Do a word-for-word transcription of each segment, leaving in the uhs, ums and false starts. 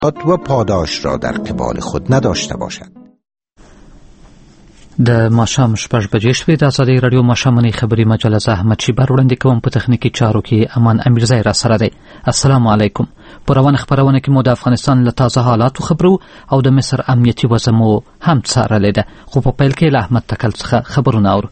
و پاداش را در قبال خود نداشته باشد. د ماښام شپږ بجې شوې. د ازادۍ راډیو ماښامنۍ خبري مجله زه احمد شیبر وړاندې کوم. په تخنیکي چارو کې امان امیرزی را سره دی. السلام علیکم. په روانه خپرونه کې مو د افغانستان له تازه حالاتو خبرو او د مصر امنیتي وضع مو هم څارلې ده، خو په پیل کې له احمد تکل څخه خبرونه اورو.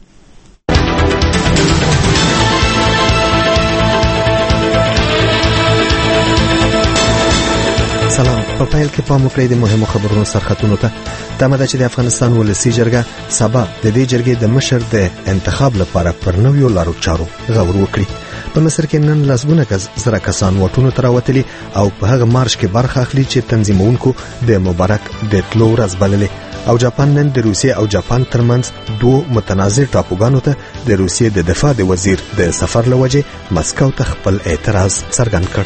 سلام. په پیل کې پام وکړئ د مهمو خبرونو سرخطونو ته. تمه ده چې د افغانستان ولسي جرګه سبا د دې جرګې د مشر د انتخاب لپاره پر نویو لارو چارو غور وکړي. په مصر کې نن لسګونه زره کسان ووټونو ته راوتلي او په هغه مارش کې برخه اخلي چې تنظیمونکو د مبارک د تلو ورځ بللې. او جاپان نن د روسیې او جاپان ترمنځ دوه متنازع ټاپوګانو ته د روسیې د دفاع د وزیر د سفر لوجه مسکو ته خپل اعتراض څرګند کړ.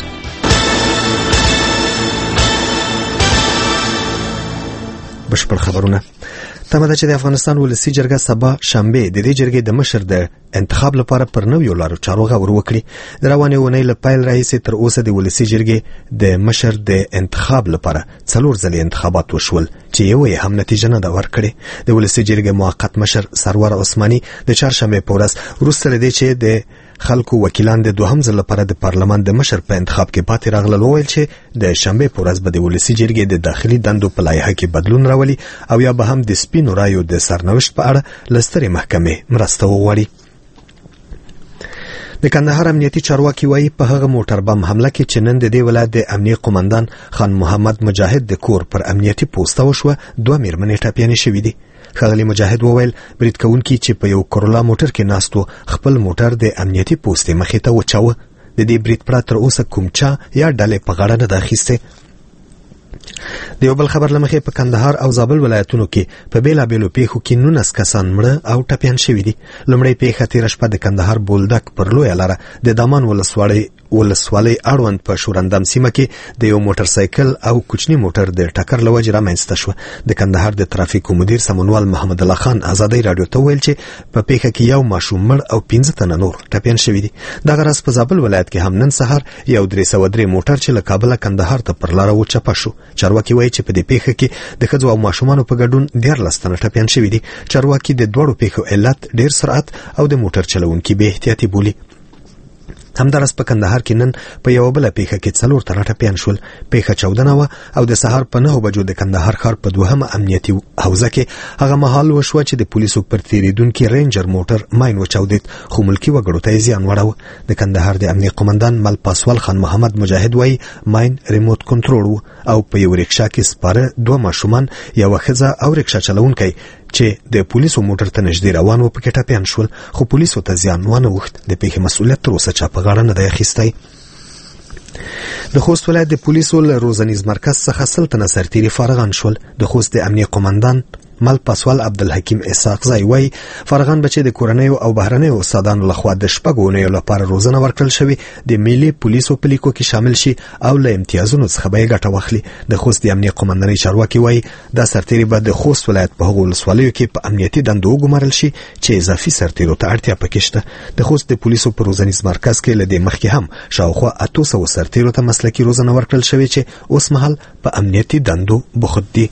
بشپړ خبرونه. تمه ده چې د افغانستان ولسي جرګه سبا شنبه د دې جرګې د مشر د انتخاب لپاره پر نویو لارو چارو غور وکړي. د روانې اونۍ له پیل راهیسې تر اوسه د ولسي جرګې د مشر د انتخاب لپاره څلور ځلې انتخابات وشول چې یو یې هم نتیجه نه ده ورکړې. د ولسي جرګې موقت مشر سرور عثماني د چهارشنبه په ورځ وروسته له دې چې د خلکو وکیلان د دوهم ځل لپاره د پارلمان د مشر په انتخاب کې پاتې راغلل، وویل چې د شنبه په ورځ به د ولسي جرګې د داخلي دندو په لایحه کې بدلون راولي او یا به هم د سپینو رایو د سرنوشت په اړه له سترې محکمې مرسته وغواړي. د کندهار امنیتي چارواکي وایي په هغه موټر بم حمله کې چې نن د دې ولایت د امنیه قومندان خان محمد مجاهد د کور پر امنیتي پوسټه وشوه، دوه میرمنې ټپیانې شوې دي. ښاغلي مجاهد وویل برید کوونکي چې په یو کرولا موټر کې ناستو خپل موټر د امنیتي پوسټې مخې ته وچاوه. د دې برید پرته تر اوسه کوم چا یا ډلې په غاړه نه ده اخیستې. د یو بل خبر لمخې په کندهار او زابل ولایتونو کې په بیلابیلو پیښو کې نولس کسان مړه او ټپیان شوي دي. لومړی پیښه تېره شپه د کندهار بولدک پر لویه لاره د دامان ولسوالۍ ولسوالۍ اړوند په شورندم سیمه کې د یو موټر سایکل او کوچني موټر د ټکر له وجې رامنځته شوه. د کندهار د ترافیکو مدیر سمونوال محمد الله خان ازادۍ راډیو ته وویل چې په پیښه کې یو ماشوم مړ او پنځه تنه نور ټپیان شوي دي. دغه راز په زابل ولایت کې هم نن سهار یو درې سوه درې موټر چې له کابله کندهار ته پر لاره وچپه شو. چارواکي وایي چې په دې پیښه کې د ښځو او ماشومانو په ګډون دیارلس تنه ټپیان شوي دي. چارواکي د دواړو پیښو علت ډېر سرعت او د موټر چلوونکي بې احتیاطي بولي. همدارس په کندهار کې نن په یو بل پیښه کې څلور تنه ټپیان شول. پیښه چودنه و او د سهار په نهو بجو د کندهار ښار په دوهمه امنیتي حوزه کې هغه مهال وشوه چې د پولیسو پر تیریدونکي رینجر موټر ماین وچاودید، خو ملکي وګړو ته یې زیان واړاوه. د کندهار د امنیه قومندان مل پاسوال خان محمد مجاهد وایي ماین ریموټ کنټرول و او په یو رکشا کې سپاره دوه ماشومان، یوه ښځه او رکشا چلوونکی چې د پولیسو موټر ته نږدې روان و پکې ټپیان شول، خو پولیسو ته زیان ونه اوښت. د پیښې مسؤلیت تر اوسه چا په غاړه نه دی اخیستی. د خوست ولایت د پولیسو له روزنیز مرکز څخه سل تنه سرتیري فارغان شول. د خوست د امنیه قومندان مل پاسوال عبدالحکیم اسحاق زای وایي فارغان به چې د کورنیو او بهرنیو استادانو لخوا د شپږو اونیو لپاره روزنه ورکړل شوې د ملي پولیسو په لیکو کې شامل شي او له امتیازونو څخه به یې ګټه واخلي. د خوست د امنیه قومندانۍ چارواکي وایي دا سرتیري به د خوست ولایت په هغو ولسوالیو کې په امنیتي دندو وګمارل شي چې اضافي سرتیرو ته اړتیا پکې شته. د خوست د پولیسو په روزنیز مرکز کې له دې مخکې هم شاوخوا اتو سوو سرتیرو ته مسلکي روزنه ورکړل شوې چې اوس مهال په امنیتي دندو بوخت دي.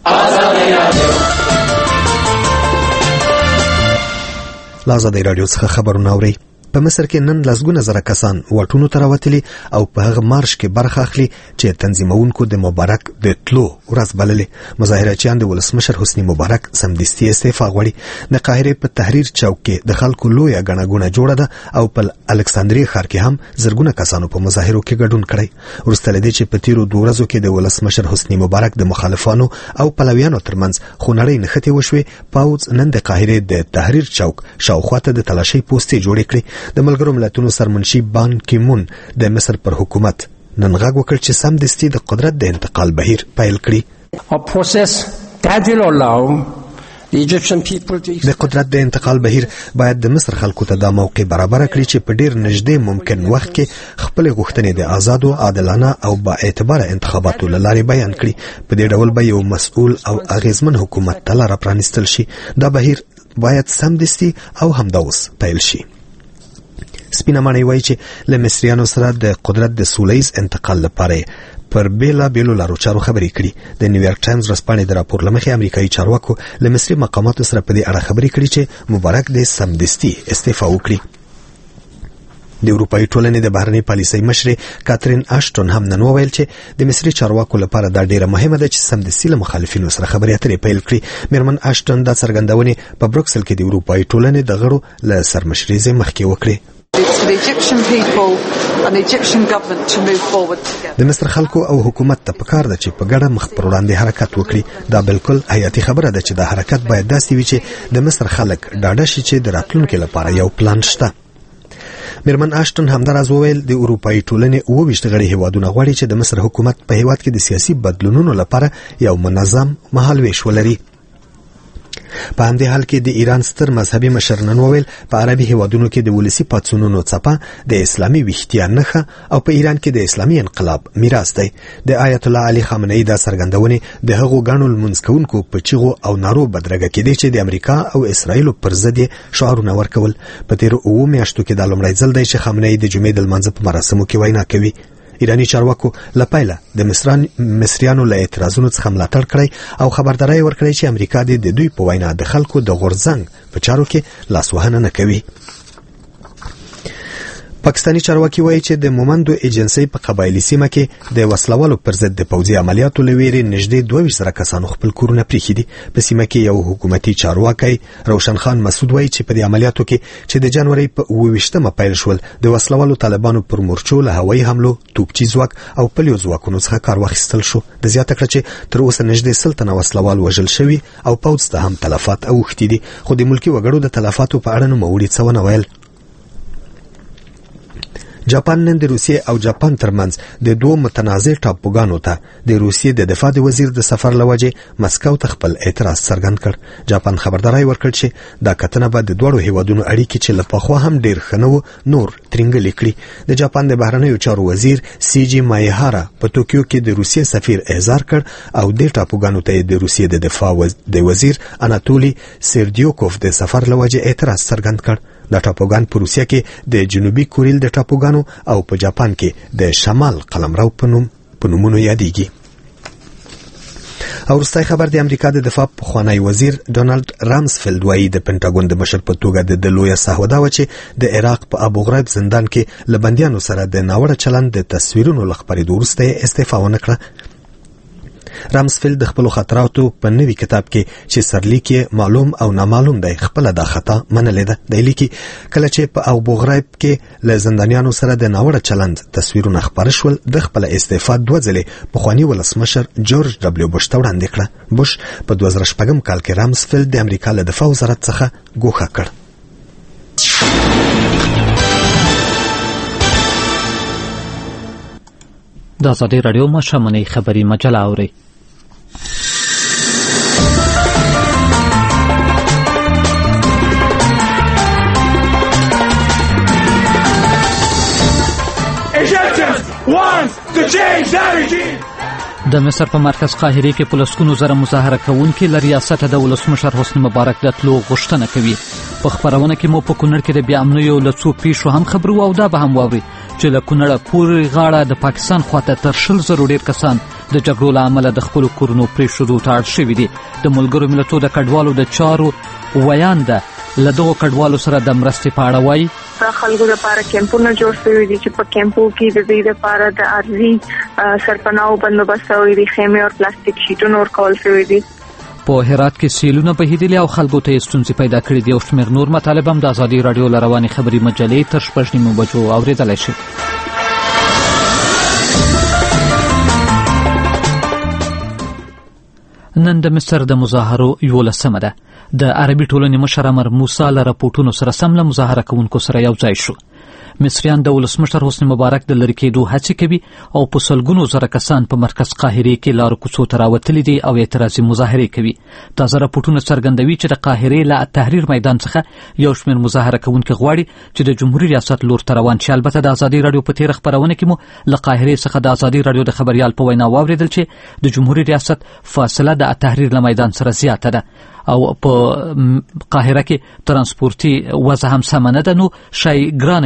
له ازادۍ راډیو څخه خبرونه اورئ. په مصر کې نن لسګونه زره کسان ووټونو ته راوتلي او په هغه مارش کې برخه اخلي چې تنظیمونکو د مبارک د تلو ورځ بللې. مظاهرچیان د ولسمشر حسني مبارک سمدستي استعفا غواړي. د قاهرې په تحریر چوک کې د خلکو لویه ګڼه ګوڼه جوړه ده او په الکساندریه ښار کې هم زرګونه کسانو په مظاهرو کې ګډون کړی. وروسته له دې چې په تیرو دوه ورځو کې د ولسمشر حسني مبارک د مخالفانو او پلویانو ترمنځ خونړۍ نښتې وشوې، پوځ نن د قاهرې د تحریر چوک شاوخوا ته د تلاشۍ پوستې جوړې کړې. د ملګرو ملتونو سرمنشي بان کیمون د مصر پر حکومت نن غږ وکړ چې سمدستي د قدرت د انتقال بهیر پیل کړي. د قدرت د انتقال بهیر باید د مصر خلکو ته دا موقع برابر کړي چې په ډیر نږدې ممکن وخت کې خپل غوښتنې د آزادو، عادلانه او با اعتباره انتخاباتو له لارې بیان کړي. په دې ډول به یو مسؤل او اغیزمن حکومت ته لاره پرانیستل شي. دا بهیر باید سمدستي او همدا اوس پیل شي. سپینه ماڼۍ وایي چې له مصریانو سره د قدرت د سوله ییز انتقال لپاره پر بیلا بیلو لارو چارو خبرې کړي. د نیویارک ټایمز ورځپاڼې د راپور لمخې امریکایي چارواکو له مصري مقاماتو سره په دې اړه خبرې کړي چې مبارک د سمدستي استعفا وکړي. د اروپאי ټولنې د بهرنۍ پالیسۍ مشر کاترین آشټون هم نن وویل چې د مصري چارواکو لپاره دا ډیره مهمه ده چې سمدستي له مخالفینو سره خبرې اترې پیل کړي. میرمن آشټون دا څرګندونې په بروکسل کې د اروپאי ټولنې د غړو له سرمشرۍ مخکې وکړي. د مصر خلکو او حکومت ته پکار ده چې په ګډه مخ پر وړاندې حرکت وکړي. دا بالکل حیاتي خبره ده چې دا حرکت باید داسې وي چې د مصر خلک ډاډه شي چې د راتلونکي لپاره یو پلان شته. میرمن آشټون همداراز وویل د اروپאי ټولنې اوه ویشت غړي هیوادونه غواړي چې د مصر حکومت په هیواد کې د سیاسي بدلونونو لپاره یو منظم مهالویش ولري. په همدې حال کې د ایران ستر مذهبي مشر نن وویل په عربي هیوادونو کې د ولسی پاڅونونو څپه د اسلامي ویښتیا نښه او په ایران کې د اسلامي انقلاب میراث دی. د آیت الله علي خامنه‌ای دا څرګندونې د هغو ګڼو لمونځ کوونکو په چیغو او نارو بدرګه کېدې چې د امریکا او اسرایلو پر ضد شعارونه ورکول. په تیرو اوو میاشتو کې دا لومړی ځل دی چې خامنه‌ای د جمعې د لمانځه په مراسمو کې وینا کوي. ایرانی چارواکو لپاره د مصران مصریانو له اعتراضونو څخه ملاتړ کړی او خبرداري ورکړی چې امریکا د دوی په وینا د خلکو د غورځنګ په چارو کې لاسوهنه نه کوي. پاکستانی چارواکي وایي چې د مومندو ایجنسی په قبایلی سیمه کې د وسلوالو پر ضد د پوځي عملیاتو لویري نږدې دوه ویشت زره کسانو خپل کورونه پریښي دي. په سیمه کې یو حکومتي چارواکي روشن خان مسعود وایي چې په دې عملیاتو کې چې د جنوري په اوه ویشتمه پیل شول د وسلوالو طالبانو پر مورچو له هوایي حملو، توپچي ځواک او پلیو ځواکونو څخه کار واخیستل شو. د زیاته کړه چې تر اوسه نږدې سل تنه وسلوال وژل شوي او پوځ ته هم تلفات اوښتي دي. خو د ملکي وګړو د تلفاتو په اړه نوموړي څه ونه ویل. جاپان نن د روسیې او جاپان ترمنځ د دوه متنازع ټاپوګانو ته د روسیې د دفاع د وزیر د سفر لوجه مسکو ته خپل اعتراض څرګند کړ. جاپان خبرداري ورکړ چې دا کتنه به د دوه هیوادونو اړیکې چې لپخوا هم ډیر خنو نور ترنګل کړي. د جاپان د بهرنیو چارو وزیر سیجی مایهارا په توکیو کې د روسیې سفیر احضار کړ او د ټاپوګانو ته د روسیې د دفاع د وزیر اناتولی سردیوکوف د سفر لوجه اعتراض څرګند کړ. دا ټاپوګان په روسیه کې د جنوبي کوریل د ټاپوګانو او په جاپان کې د شمال قلمرو په نوم په نومونو یادېږي. او وروستی خبر د امریکا د دفاع پخوانی وزیر ډونالد رامسفیلد وایي د پنټاګون د مشر په توګه د لویه سهوه دا و چې د عراق په ابو غریب زندان کې له بندیانو سره د ناوړه چلند د تصویرونو له خپرېدو وروسته استعفا ونه کړه. رامسفیلد د خپل خاطراتو په نوي کتاب کې چې سرلیک معلوم او نامعلوم دی خپل د خطا منلې ده. د لیکي کله چې په ابو غریب کې له زندانیانو سره د ناوړه چلند تصویرونه خپاره شول د خپل استعفا دوه ځلې پخوانی ولسمشر جورج دبلیو بوش ته وړاندې کړه. بوش په دوه زره شپږم کال کې رامسفیلد د امریکا له دفاع وزارت څخه ګوښه کړ. د ازادي رادیو مشامنۍ خبري مجله اوري. د مصر په مرکز قاهره کې پولیسونو زره مظاهره کوونکي ل ریاست د ولسمشر حسنی مبارک د تلو غوښتنه کوي. په خبرونه کې مو په کونړ کې د بیا امنیو له څو پیښو هم خبرو او دا به هم واوري چې له کونړه پورې غاړه د پاکستان خواته تر شل زرو ډیر کسان د جګړو له امله د خپل کورونو پرېښودو ته اړ شوي دي. د ملګرو ملتونو د کډوالو د چارو ویان ده له دغو کډوالو سره د مرستې په اړه وایي د خلکو لپاره کیمپونه جوړ شوي دي چې په کیمپو کې د دې لپاره د ارزي سرپناو بندوبست شوی دي، خیمې او پلاستیک شیټونه ورکول شوي دي. په هرات کې سیلونه بهیدلي او خلکو ته ستونزې پیدا کړې دي او شمېر نور مطالب هم د ازادي رادیو له روانې خبري مجلې تر شپږ نیمو بجو اورېدلی شي. نن د مصر د مظاهرو یولسمه ده. د عربي ټولنې مشر امر موسی له راپورټونو سره سم له مظاهره کوونکو سره یو ځای شو. مصریان د ولسمشر حسنی مبارک د لرې کېدو هڅې کوي او په سلګونو زره کسان په مرکز قاهره کې لارو کوڅو ته راوتلي دي او اعتراضي مظاهرې کوي. تازه راپورټونه څرګندوي چې د قاهرې له تحریر میدان څخه یو شمېر مظاهره کوونکي غواړي چې د جمهوریت ریاست لور ته روان شي. البته د ازادي رادیو په تیر خبرونه کې مو له قاهرې څخه د ازادي رادیو د خبريال په وینا واوریدل چې د جمهوریت ریاست فاصله د تحریر له میدان سره زیاته ده او په قاهره کې ترانسپورتي وضع هم سم نه ده، نو شای ګرانوي چې دا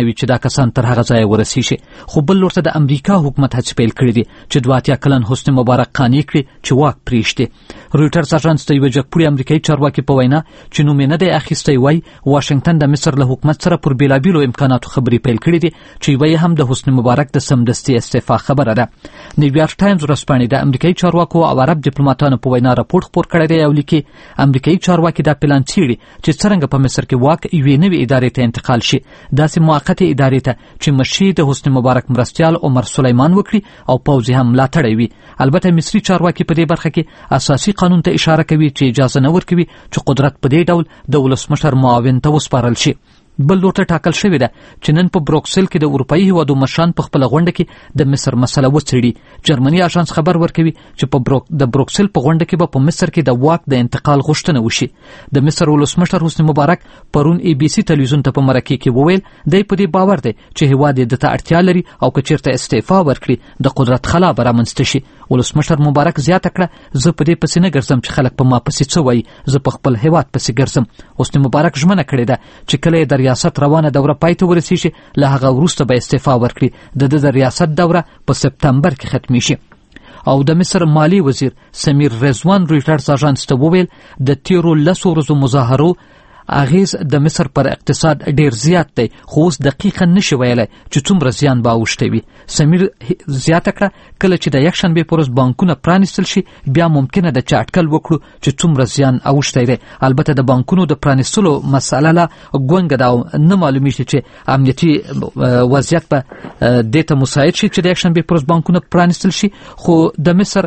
کسان تر هغه ځایه ورسیږي. خو بل لور ته د امریکا حکومت هڅې پیل کړي دي چې دوه اتیا کلن حسني مبارک قانع کړي چې واک پرېږدي. رویټرز اژانس ته یوه جګپوړي امریکایي چارواکي په وینا چې نوم یې نه دی اخیستی وایي واشنګټن د مصر له حکومت سره پر بېلابېلو امکاناتو خبرې پیل کړي دي چې یوه یې هم د حسني مبارک د سمدستي استعفا خبره ده. نیویارک ټایمز ورځپاڼې د امریکایي چارواکو او عرب ډیپلوماتانو په وینا راپورټ خپور کړی دی او لیکي امریکایي چارواکي دا پلان څېړي چې څرنګه په مصر کې واک یوې نوې ادارې ته انتقال شي، داسې موقتې ادارې ته چې مشري د حسني مبارک مرستیال عمر سلیمان وکړي او پوځ هم ملاتړی وي. البته مصري چارواکي په دې برخه کې اساسي قانون ته اشاره کوي چې اجازه نه ورکوي چې قدرت په دې ډول د ولسمشر معاون ته وسپارل شي. بل لور ته ټاکل شوې ده چې نن په بروکسل کې د اروپایي هیوادو مشران په خپله غونډه کې د مصر مسله وڅېړي. جرمني اژانس خبر ورکوي چې په بروک د بروکسل په غونډه کې به په مصر کې د واک د انتقال غوښتنه وشي. د مصر ولسمشر حسني مبارک پرون ای بي سي تلویزیون ته په مرکې کې وویل دی په دې باور دی چې هیواد یې دته اړتیا لري او که چېرته استعفا ورکړي د قدرت خلا به رامنځته شي. ولسمشر مبارک زیاته کړه زه په دې پسې نه ګرځم چې خلک په ما پسې څه وایي، زه په خپل هیواد پسې ګرځم. حسني مبارک ژمنه کړې ده چې کله یې د ریاست روانه دوره پای ته ورسیږي له هغه وروسته به استعفا ورکړي. د ده د ریاست دوره په سپتمبر کې ختمیږي. او د مصر مالی وزیر سمیر رضوان رویټرز اژانس ته وویل د تیرو لسو ورځو مظاهرو اغیز د مصر پر اقتصاد ډیر زیات دی، خو اوس دقیقا نشي ویلی چې څومره زیان به اوښتی وي. سمیر زیاته کړه کله چې د یکشنبې په ورځ بانکونه پرانیستل شي بیا ممکنه ده چې اټکل وکړو چې څومره زیان اوښتی دی. البته د بانکونو د پرانیستلو مسئله لا ګونګه ده او نه معلومیږي چې امنیتي وضعیت به دې ته مساعد شي چې د یکشنبې په ورځ بانکونه پرانیستل شي. خو د مصر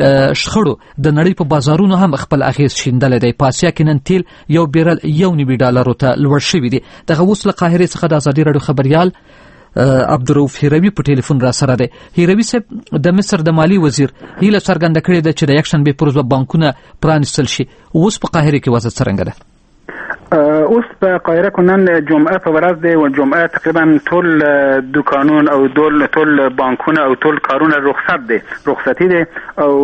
شخړو د نړۍ په بازارونو هم خپل اغیز شیندلی دی. په اسیا کې نن تیل یو بیرل یو نوي ډالرو ته لوړ شوي دي. دغه اوس له قاهرې څخه د ازادي راډیو خبریال عبدالرؤف هیروي په ټلیفون را سره دی. هیروي صاحب، د مصر د مالی وزیر هیله څرګنده کړې ده چې د یکشنبې پر ورځ بانکونه پرانیستل شي. اوس په قاهره کې وضع څرنګه ده؟ اوس په قاهره کې نن جمعه په ورځ دی او جمعه تقریبا ټول دکانون او ټول ټول بانکونه او ټول کارونه رخصت دي رخصتي دي او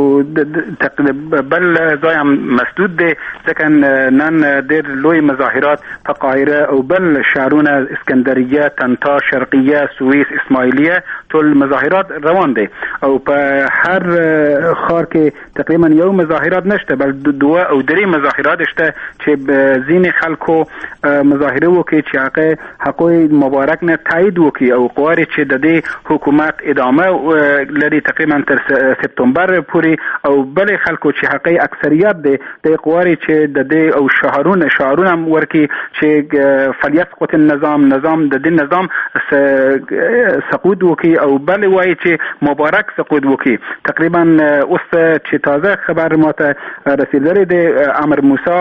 تقریبا بل ځای هم مسدود دي ځکه نن ډېر لوی مظاهرات په قاهره او بل شهرونه اسکندریه، تنتا، شرقیه، سویس، اسماعیلیه ټول مظاهرات روان دي او په هر ښار کې تقریبا یو مظاهرات نشته بل دوه او درې مظاهرات شته چې ځینې خلک کو مظاهره وکړي چې هغه حقوق مبارک نه تایید وکړي او غواړي چې د دې حکومت ادامه لري تقریبا تر سپتامبر پورې او بل خلکو چې حقوق اکثریت دي د غواړي چې د دې او شهرونه شهرونه ورکړي چې فعالیت النظام نظام د دې نظام سقوط وکړي او بل وایي چې مبارک سقوط وکړي. تقریبا اوس چې تازه خبر ماته رسیدلی دی امر موسی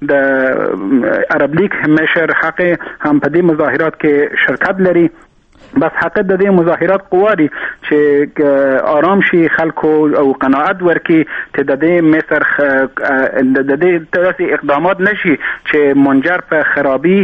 د عرب لیگ مشر حق هم په دې مظاهرات کې شرکت لري. بس حق د دې مظاهرات قواري چې آرام شي خلکو او قناعت ورکي چې د دې مصر د دې تاسې اقدامات نشي چې منجر په خرابي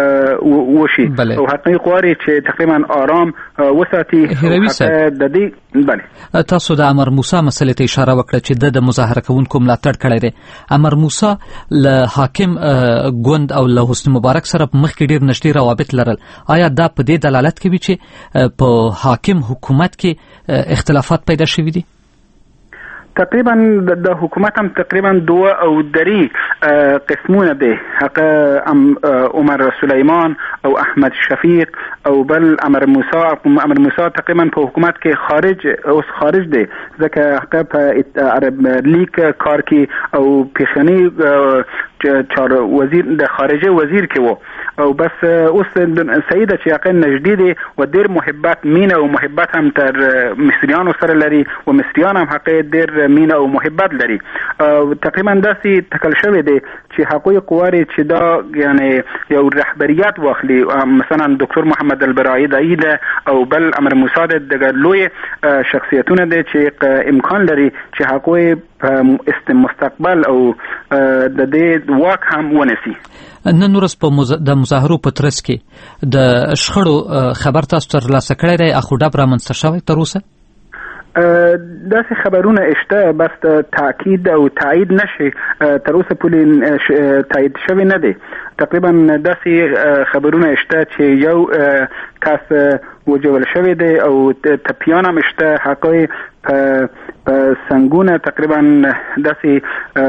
وشي او حق قواري چې تقریبا آرام وساتي. د دې بله تاسو د امر موسی مسلې ته اشاره وکړه چې د مظاهره کوونکو ملاتړ کړی دی. امر موسی له حاکم ګوند او له حسني مبارک سره مخکې ډیر نږدې روابط لرل. آیا دا په دې دلالت کوي چې په حاکم حکومت کې اختلافات پیدا شوي دي؟ تقریبا د حکومت هم تقریبا دوه او درې قسمونه دي. حق عمر سلیمان او احمد شفیق او بل امر موسی. امر موسی تقریبا په حکومت کې خارج اوس خارج دی ځکه حق په عرب لیگ کار کې او پیشنی چار وزیر د خارجه وزیر کې وو او بس اوس سیده چې حق نجدي دي و ډیر محبت مینه او محبت هم تر مصریانو سره لري او مصریان هم حق ډیر مینه او محبت لري. تقریبا داسې تکل شوی دی چې حقوق قواري چې دا یعنی یو رهبریت واخلي مثلا دکتور محمد البرایی دایده او بل امر موسی د لوی شخصیتونه دي چې امکان لري چې حقوق په مستقبل او د دې واک هم ونسي. نن ورځ په د مظاهرو په ترڅ کې د شخړو خبر تاسو ترلاسه کړی دی؟ اخو ډب رامنځته شوی تر اوسه؟ داسې خبرونه اشته بس تاکید او تایید نشي تر اوسه پورې تایید شوی نه دی تقریبا داسې خبرونه شته چې یو کس وجول شوی دی او تپیان هم شته، حقای په سنگونه تقریبا داسې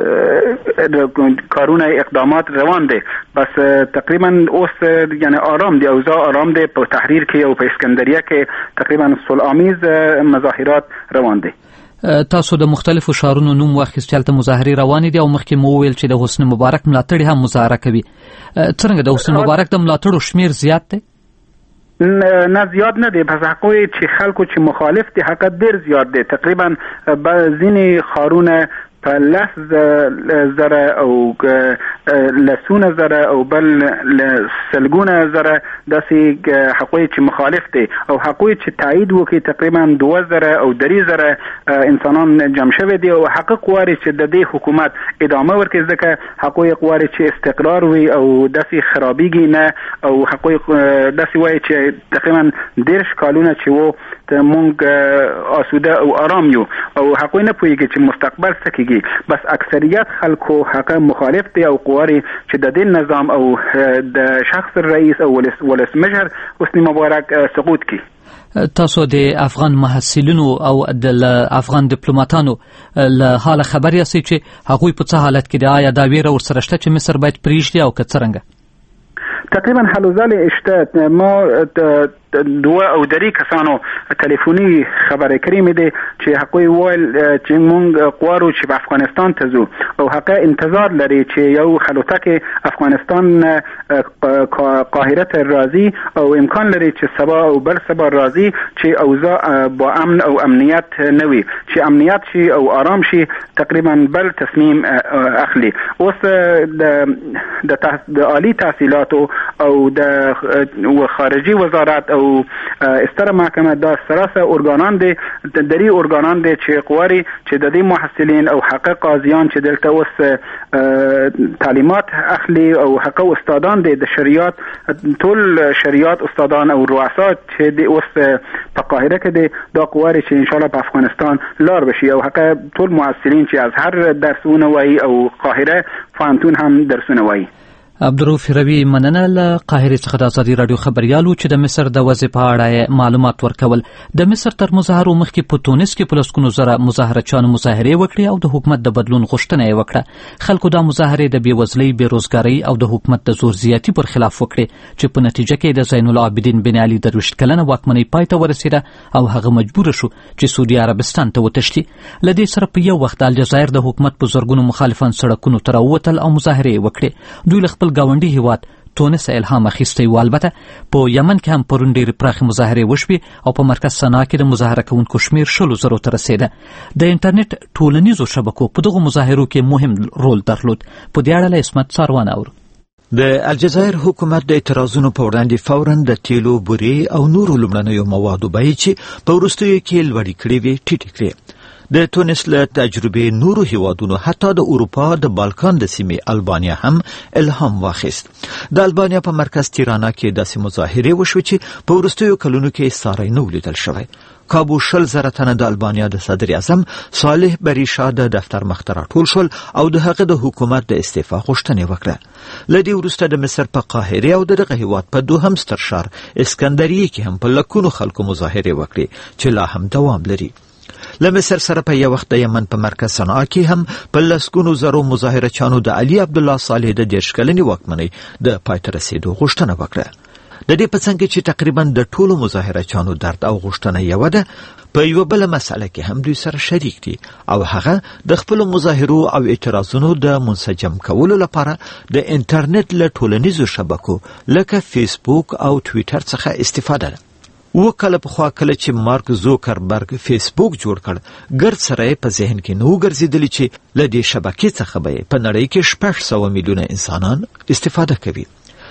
کارونه اقدامات روان دي. بس تقریبا اوس یعنی آرام دی، اوضاع آرام دی. په تحریر کې او په اسکندریه کې تقریبا صلح‌آمیز مظاهرات روان دي. تاسو د مختلفو ښارونو نوم واخیست چې هلته مظاهرې روانې دي او مخکې مو وویل چې د حسن مبارک ملاتړي هم مظاهره کوي. څرنګه د حسن مبارک د ملاتړو شمیر زیات دی؟ نه زیاد نه دی، پس حقوی چې خلکو چې مخالف دي حقیقت ډیر زیاد دی. تقریبا ځینې ښارونه په لس زره او لسونه زره او بل سلګونه زره داسې حقوی چې مخالف دي او حقوی چې تایید وکړي تقریبا دوه زره او درې زره انسانان جمع شوي دي او حقیق غواړي چې د دې حکومت ادامه ورکړي، ځکه حقوی غواړي چې استقرار وي او داسې خرابېږي نه، او حقوی داسې وایي چې تقریبا دېرش کالونه چې وو مونږ آسوده او آرام یو او حقوی نه پوهېږي چې مستقبل څه کېږي. بس اکثریت خلکو حق مخالف دي او غواړي چې د دې نظام او د شخص رئیس او ولسمشر حسنی مبارک سقوط کړي. تاسو د افغان محصلینو او د افغان ډیپلوماټانو له حال خبر یاست چې هغوی په څه حالت کې دي؟ آیا دا ویره ورسره شته چې مصر باید پریږدي او که څرنګه؟ تقریبا حلوزال اشته ما دوه او درې کسانو تلیفوني خبرې کړې مې دي چې حقوی ویل چې مونږ غواړو چې په افغانستان ته ځو او حق انتظار لري چې یو خلوتک افغانستان قاهره ته راځي او امکان لري چې سبا او بل سبا راځي چې اوضاع با امن او امنیت نوي، چې امنیت شي او آرام شي. تقریبا بل تصمیم اخلي. اوس د د عالی تحصیلاتو او د خارجي وزارت او استره محکمه دا سراسر ارګانان دي، درې ارګانان دي چې غواړي چې د دې محصلین او حق قاضیان چې دلته اوس تعلیمات اخلي او حق استادان دي د شریعت ټول شریعت استادان او رؤسا چې د اوس په قاهره کې دي دا غواړي چې ان شاء الله په افغانستان لار بشي او حق ټول محصلین چې از هر درسونه وایي او قاهره فانتون هم درسونه وایي. عبدالرؤف روي مننه له قاهرې څخه د ازادي راډیو خبريالو چې د مصر د وضع په اړه معلومات ورکول. د مصر تر مظاهرو مخکې په تونس کې په لسګونو زره مظاهرچیانو مظاهرې وکړې او د حکومت د بدلون غوښتنه یې وکړه. خلکو دا مظاهرې د بېوزلۍ، بېروزګارۍ او د حکومت د زور زیاتي پر خلاف وکړې چې په نتیجه کې د زین العابدین بن علي درویشت کلنه واکمنۍ پای ته ورسېده او هغه مجبور شو چې سعودي عربستان ته وتښتي. له دې سره په یو وخت د الجزایر د حکومت په زرګونو مخالفان سړکونو ته راووتل او مظاهرې وکړې. دوی له خپل ګاونډي هیواد تونس الهام اخیستی و. البته په یمن کې هم پرون ډېرې پراخې مظاهرې وشوې او په مرکز صنعا کې د مظاهره کوونکو شمیر شلو زرو ته رسېده. د انټرنیټ ټولنیزو شبکو په دغو مظاهرو کې مهم رول درلود. په دې اړه له عصمت څاروان اورو. د الجزایر حکومت د اعتراضونو په وړاندې فوراً د تیلو، بورې او نورو لومړنیو موادو بیې چې په وروستیو کې لوړې کړې وې ټیټې کړې. د تونس له تجربې نورو هیوادونو حتی د اروپا د بالکان د سیمې البانیا هم الهام واخیست. د البانیا په مرکز تیرانا کې داسې مظاهرې وشوې چې په وروستیو کلونو کې ساری نه ولیدل شوی. کابو شل زره تنه د البانیا د صدر اعظم صالح بریشا د دفتر مخ ته راټول شول او د هغه د حکومت د استعفا غوښتنه وکړه. له دې وروسته د مصر په قاهره او د دغه هیواد په دوهم ستر ښار اسکندریه کې هم په لکونو خلکو مظاهرې وکړې چې لا هم دوام لري. له مصر سره په یو وخت د یمن په مرکز صنعا کې هم په لسګونو زرو مظاهرچیانو د علي عبدالله صالح د دېرش کلنې واکمنۍ د پای ته رسېدو غوښتنه وکړه. د دې په څنګ کې چې تقریبا د ټولو مظاهرچیانو درد او غوښتنه یوه ده، په یوه بله مسله کې هم دوی سره شریک دي او هغه د خپلو مظاهرو او اعتراضونو د منسجم کولو لپاره د انټرنیټ له ټولنیزو شبکو لکه فیسبوک او ټویټر څخه استفاده ده. و کله پخوا کله چې مارک زوکربرګ فیسبوک جوړ کړ، ګرد سره په ذهن کې نو ګرځېدلی چې له دې شبکې څخه به په نړۍ کې شپږ سوه میلیونه انسانان استفاده کوي.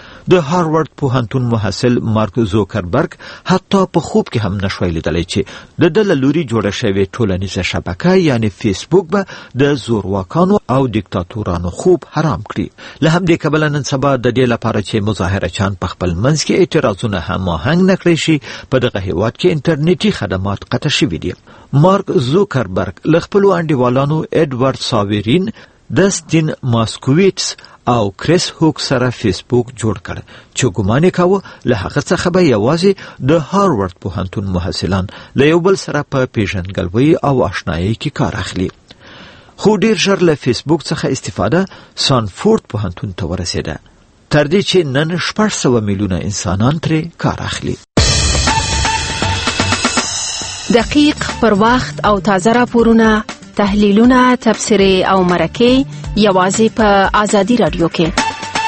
د هاروارد پوهنتون محصل مارک زوکربرګ حتی په خوب کې هم نشوای لیدلی چې د ده له لوري جوړه شوې ټولنیزه شبکه یعنی فیسبوک به د زورواکانو او دیکتاتورانو خوب حرام کړي. له همدې کبله نن سبا د دې لپاره چې مظاهرچیان په خپل منځ کې اعتراضونه هماهنګ نه کړی شي، په دغه هیواد کې انټرنیټي خدمات قطع شوي دي. مارک زوکربرګ له خپلو انډیوالانو ایډورډ ساویرین، دستین ماسکویټس او کریس هوک سره فیسبوک جوړ کړ چې ګمان کاوه له هغه څخه به یوازې د هاروارد پوهنتون محصلان له یو بل سره په پیژندګلوي او آشنایي کې کار اخلي. خو ډیر ژر له فیسبوک څخه استفاده سانفورد پوهنتون ته ورسېده، تر دې چې نن شپږ سوه میلیونه انسانان ترې کار اخلي. دقیق، پر وخت او تازه راپورونه، تحلیلونه، تبصرې او مرکې یوازې په آزادي رادیو کې.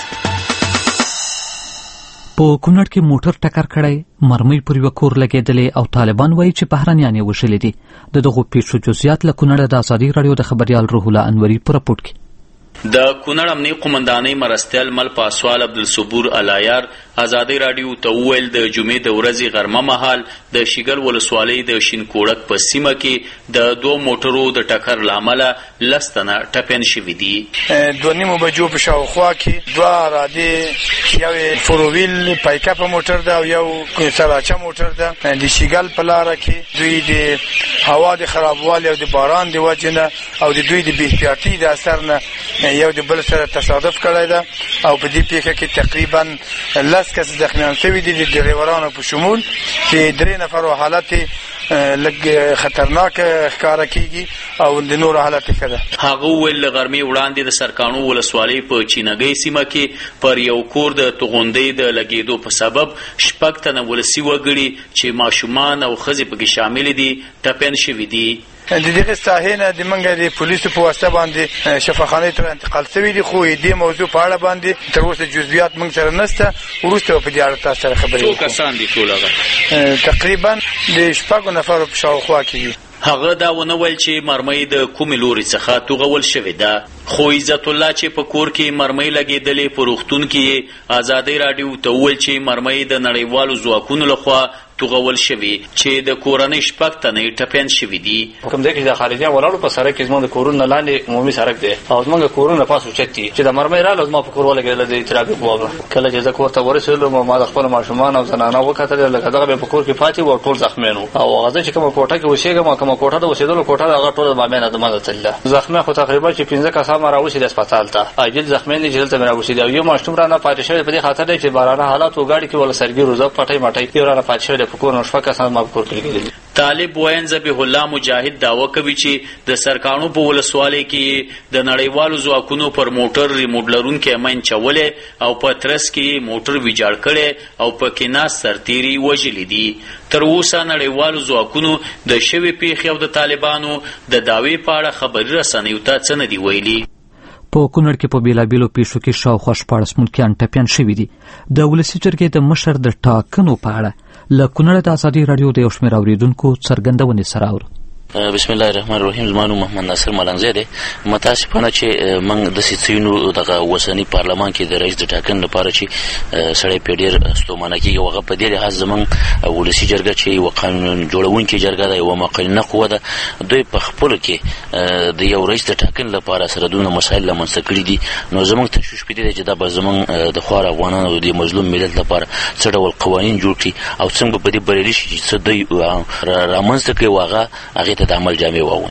په کونړ کې موټر ټکر کړی، مرمۍ پر یوه کور لګېدلې او طالبان وایي چې بهرنیان یې وژلي دي. د دغو پیښو جزئیات له کونړه د آزادي رادیو د خبریال روح الله انوري په راپورټ کې. د کونړ امنیه قومندانۍ مرستیال مل پاسوال عبدالصبور علایار آزادی رادیو ته وویل د جمعې د ورځې غرمه مهال د شیګل ولسوالۍ د شین کوړک په سیمه کې د دوه موټرو د ټکر له امله لس تنه ټپیان شوي دي. دوه نیمو بجو په شاوخوا کې دوه رادې، یو فورویل پایکاپه موټر ده او یو سراچه موټر ده. د شیګل په لاره کې دوی د هوا د خرابوالي او د باران د وجې نه او د دوی د بې احتیاطۍ د اثر نه یو د بل سره تصادف کړی ده او په دې پیښه کې تقریبا لس کس زخمیان شوي دي، د ډریورانو په شمول، چې درې نفرو حالت لږ خطرناک ښکاره کیږي او د نورو حالت ښه ده. هغه وویل له غرمې وړاندې د سرکاڼو ولسوالۍ په چینګۍ سیمه کې پر یو کور د توغندۍ د لګېدو په سبب شپږ تنه ولسي وګړي چې ماشومان او ښځې پکې شامل دي ټپیان شوي دي. د دغه ساحې نه د منګه د پولیسو په واسطه باندې شفاخانې ته انتقال شوي دي، خو دې موضوع په اړه باندې تر اوسه جزئیات موږ سره نشته. وروسته په دې اړه تاسو سره خبرې وکړو. څو کسان دي ټول هغه؟ تقریبا د شپږو نفرو په شاوخوا کې دي. هغه دا ونه ویل چې مرمۍ د کومې لوري څخه توغول شوې ده، خو عزت الله چې په کور کې مرمۍ لګېدلې په روغتون کې آزادۍ رادیو ته وویل چې مرمۍ د نړیوالو ځواکونو لخوا توغول شوي چې د کورنۍ شپږ تنې ټپیان شوي دي. کوم ځای کې د خارجیان ولاړو په سړک کې زموږ د کورونو لاندې عمومي سړک دی او زموږ کورونه پاس اوچت دي چې د مرمۍ راغله زما په کور ولګېدله د ترافیک واغله. کله چې زه کور ته ورسېدلم ما د خپلو ماشومان او زنانه وکتل، لکه دغه به په کور کې پاتې وو، ټول زخمیان وو. او هغه ځای چې کومه کوټه کې اوسېږم او کومه کوټه د اوسېدلو کوټه ده هغه ټوله زما میینه د منځه تلله. زخمیان خو تقریبا چې پنځه کسان ما راوستي د هسپتال ته، عاجل زخمیان دي چې دلته مې راوستي دي او یو ماشوم رانه پاتې شوی په دې خاطر دی چې بارانه حالات و ګاډي کې ولا سرګي روزه پټۍ مټۍ یو رانه پاتې شوی د په کور نو شپږ کسان ما په کور کې لګېدلي. طالب وین ذبیح الله مجاهد دعوه کوي چې د سرکاڼو په ولسوالۍ کې د نړیوالو ځواکونو پر موټر ریموټ لرونکی امین چولې او په ترس کې موټر ویجاړ کړي او په کې ناست سرتیري وژلي دي. تر اوسه نړیوالو ځواکونو د شوې پیښې او د طالبانو د دعوې په اړه خبري رسنیو ته څه نه دي ویلي. په کونړ کې په بیلابیلو پیښو کې شاوخوا شپاړس ملکیان ټپیان شوي دي. د ولسي جرګې د مشر د ټاکنو په اړه له کونړه د آزادي رادیو د یو شمېر اورېدونکو څرګندونې سره اورو. بسم الله الرحمن الرحیم. زما نوم محمد ناصر ملنګزی دی. متاسفانه چې موږ داسې څه دغه اوسني پارلمان کې د رئیس د ټاکنې لپاره چې سړی پرې ډېر ستومانه کېږي او هغه په دې لحاظ زموږ ولسي جرګه چې یوه قانون جوړونکې جرګه ده، یوه مقننه قوه ده، دوی په خپلو کې د یو رئیس د ټاکنې لپاره سره دونه مسایل رامنځته کړي دي. نو زموږ تشویش په دې دی چې دا به زموږ د خوار افغانانو د مظلوم ملت لپاره څه ډول قوانین جوړ کړي او څنګه به په دې بریالي شي چې څه دوی رامنځته کړي او هغه هغې ته د عمل جامې واغوندي.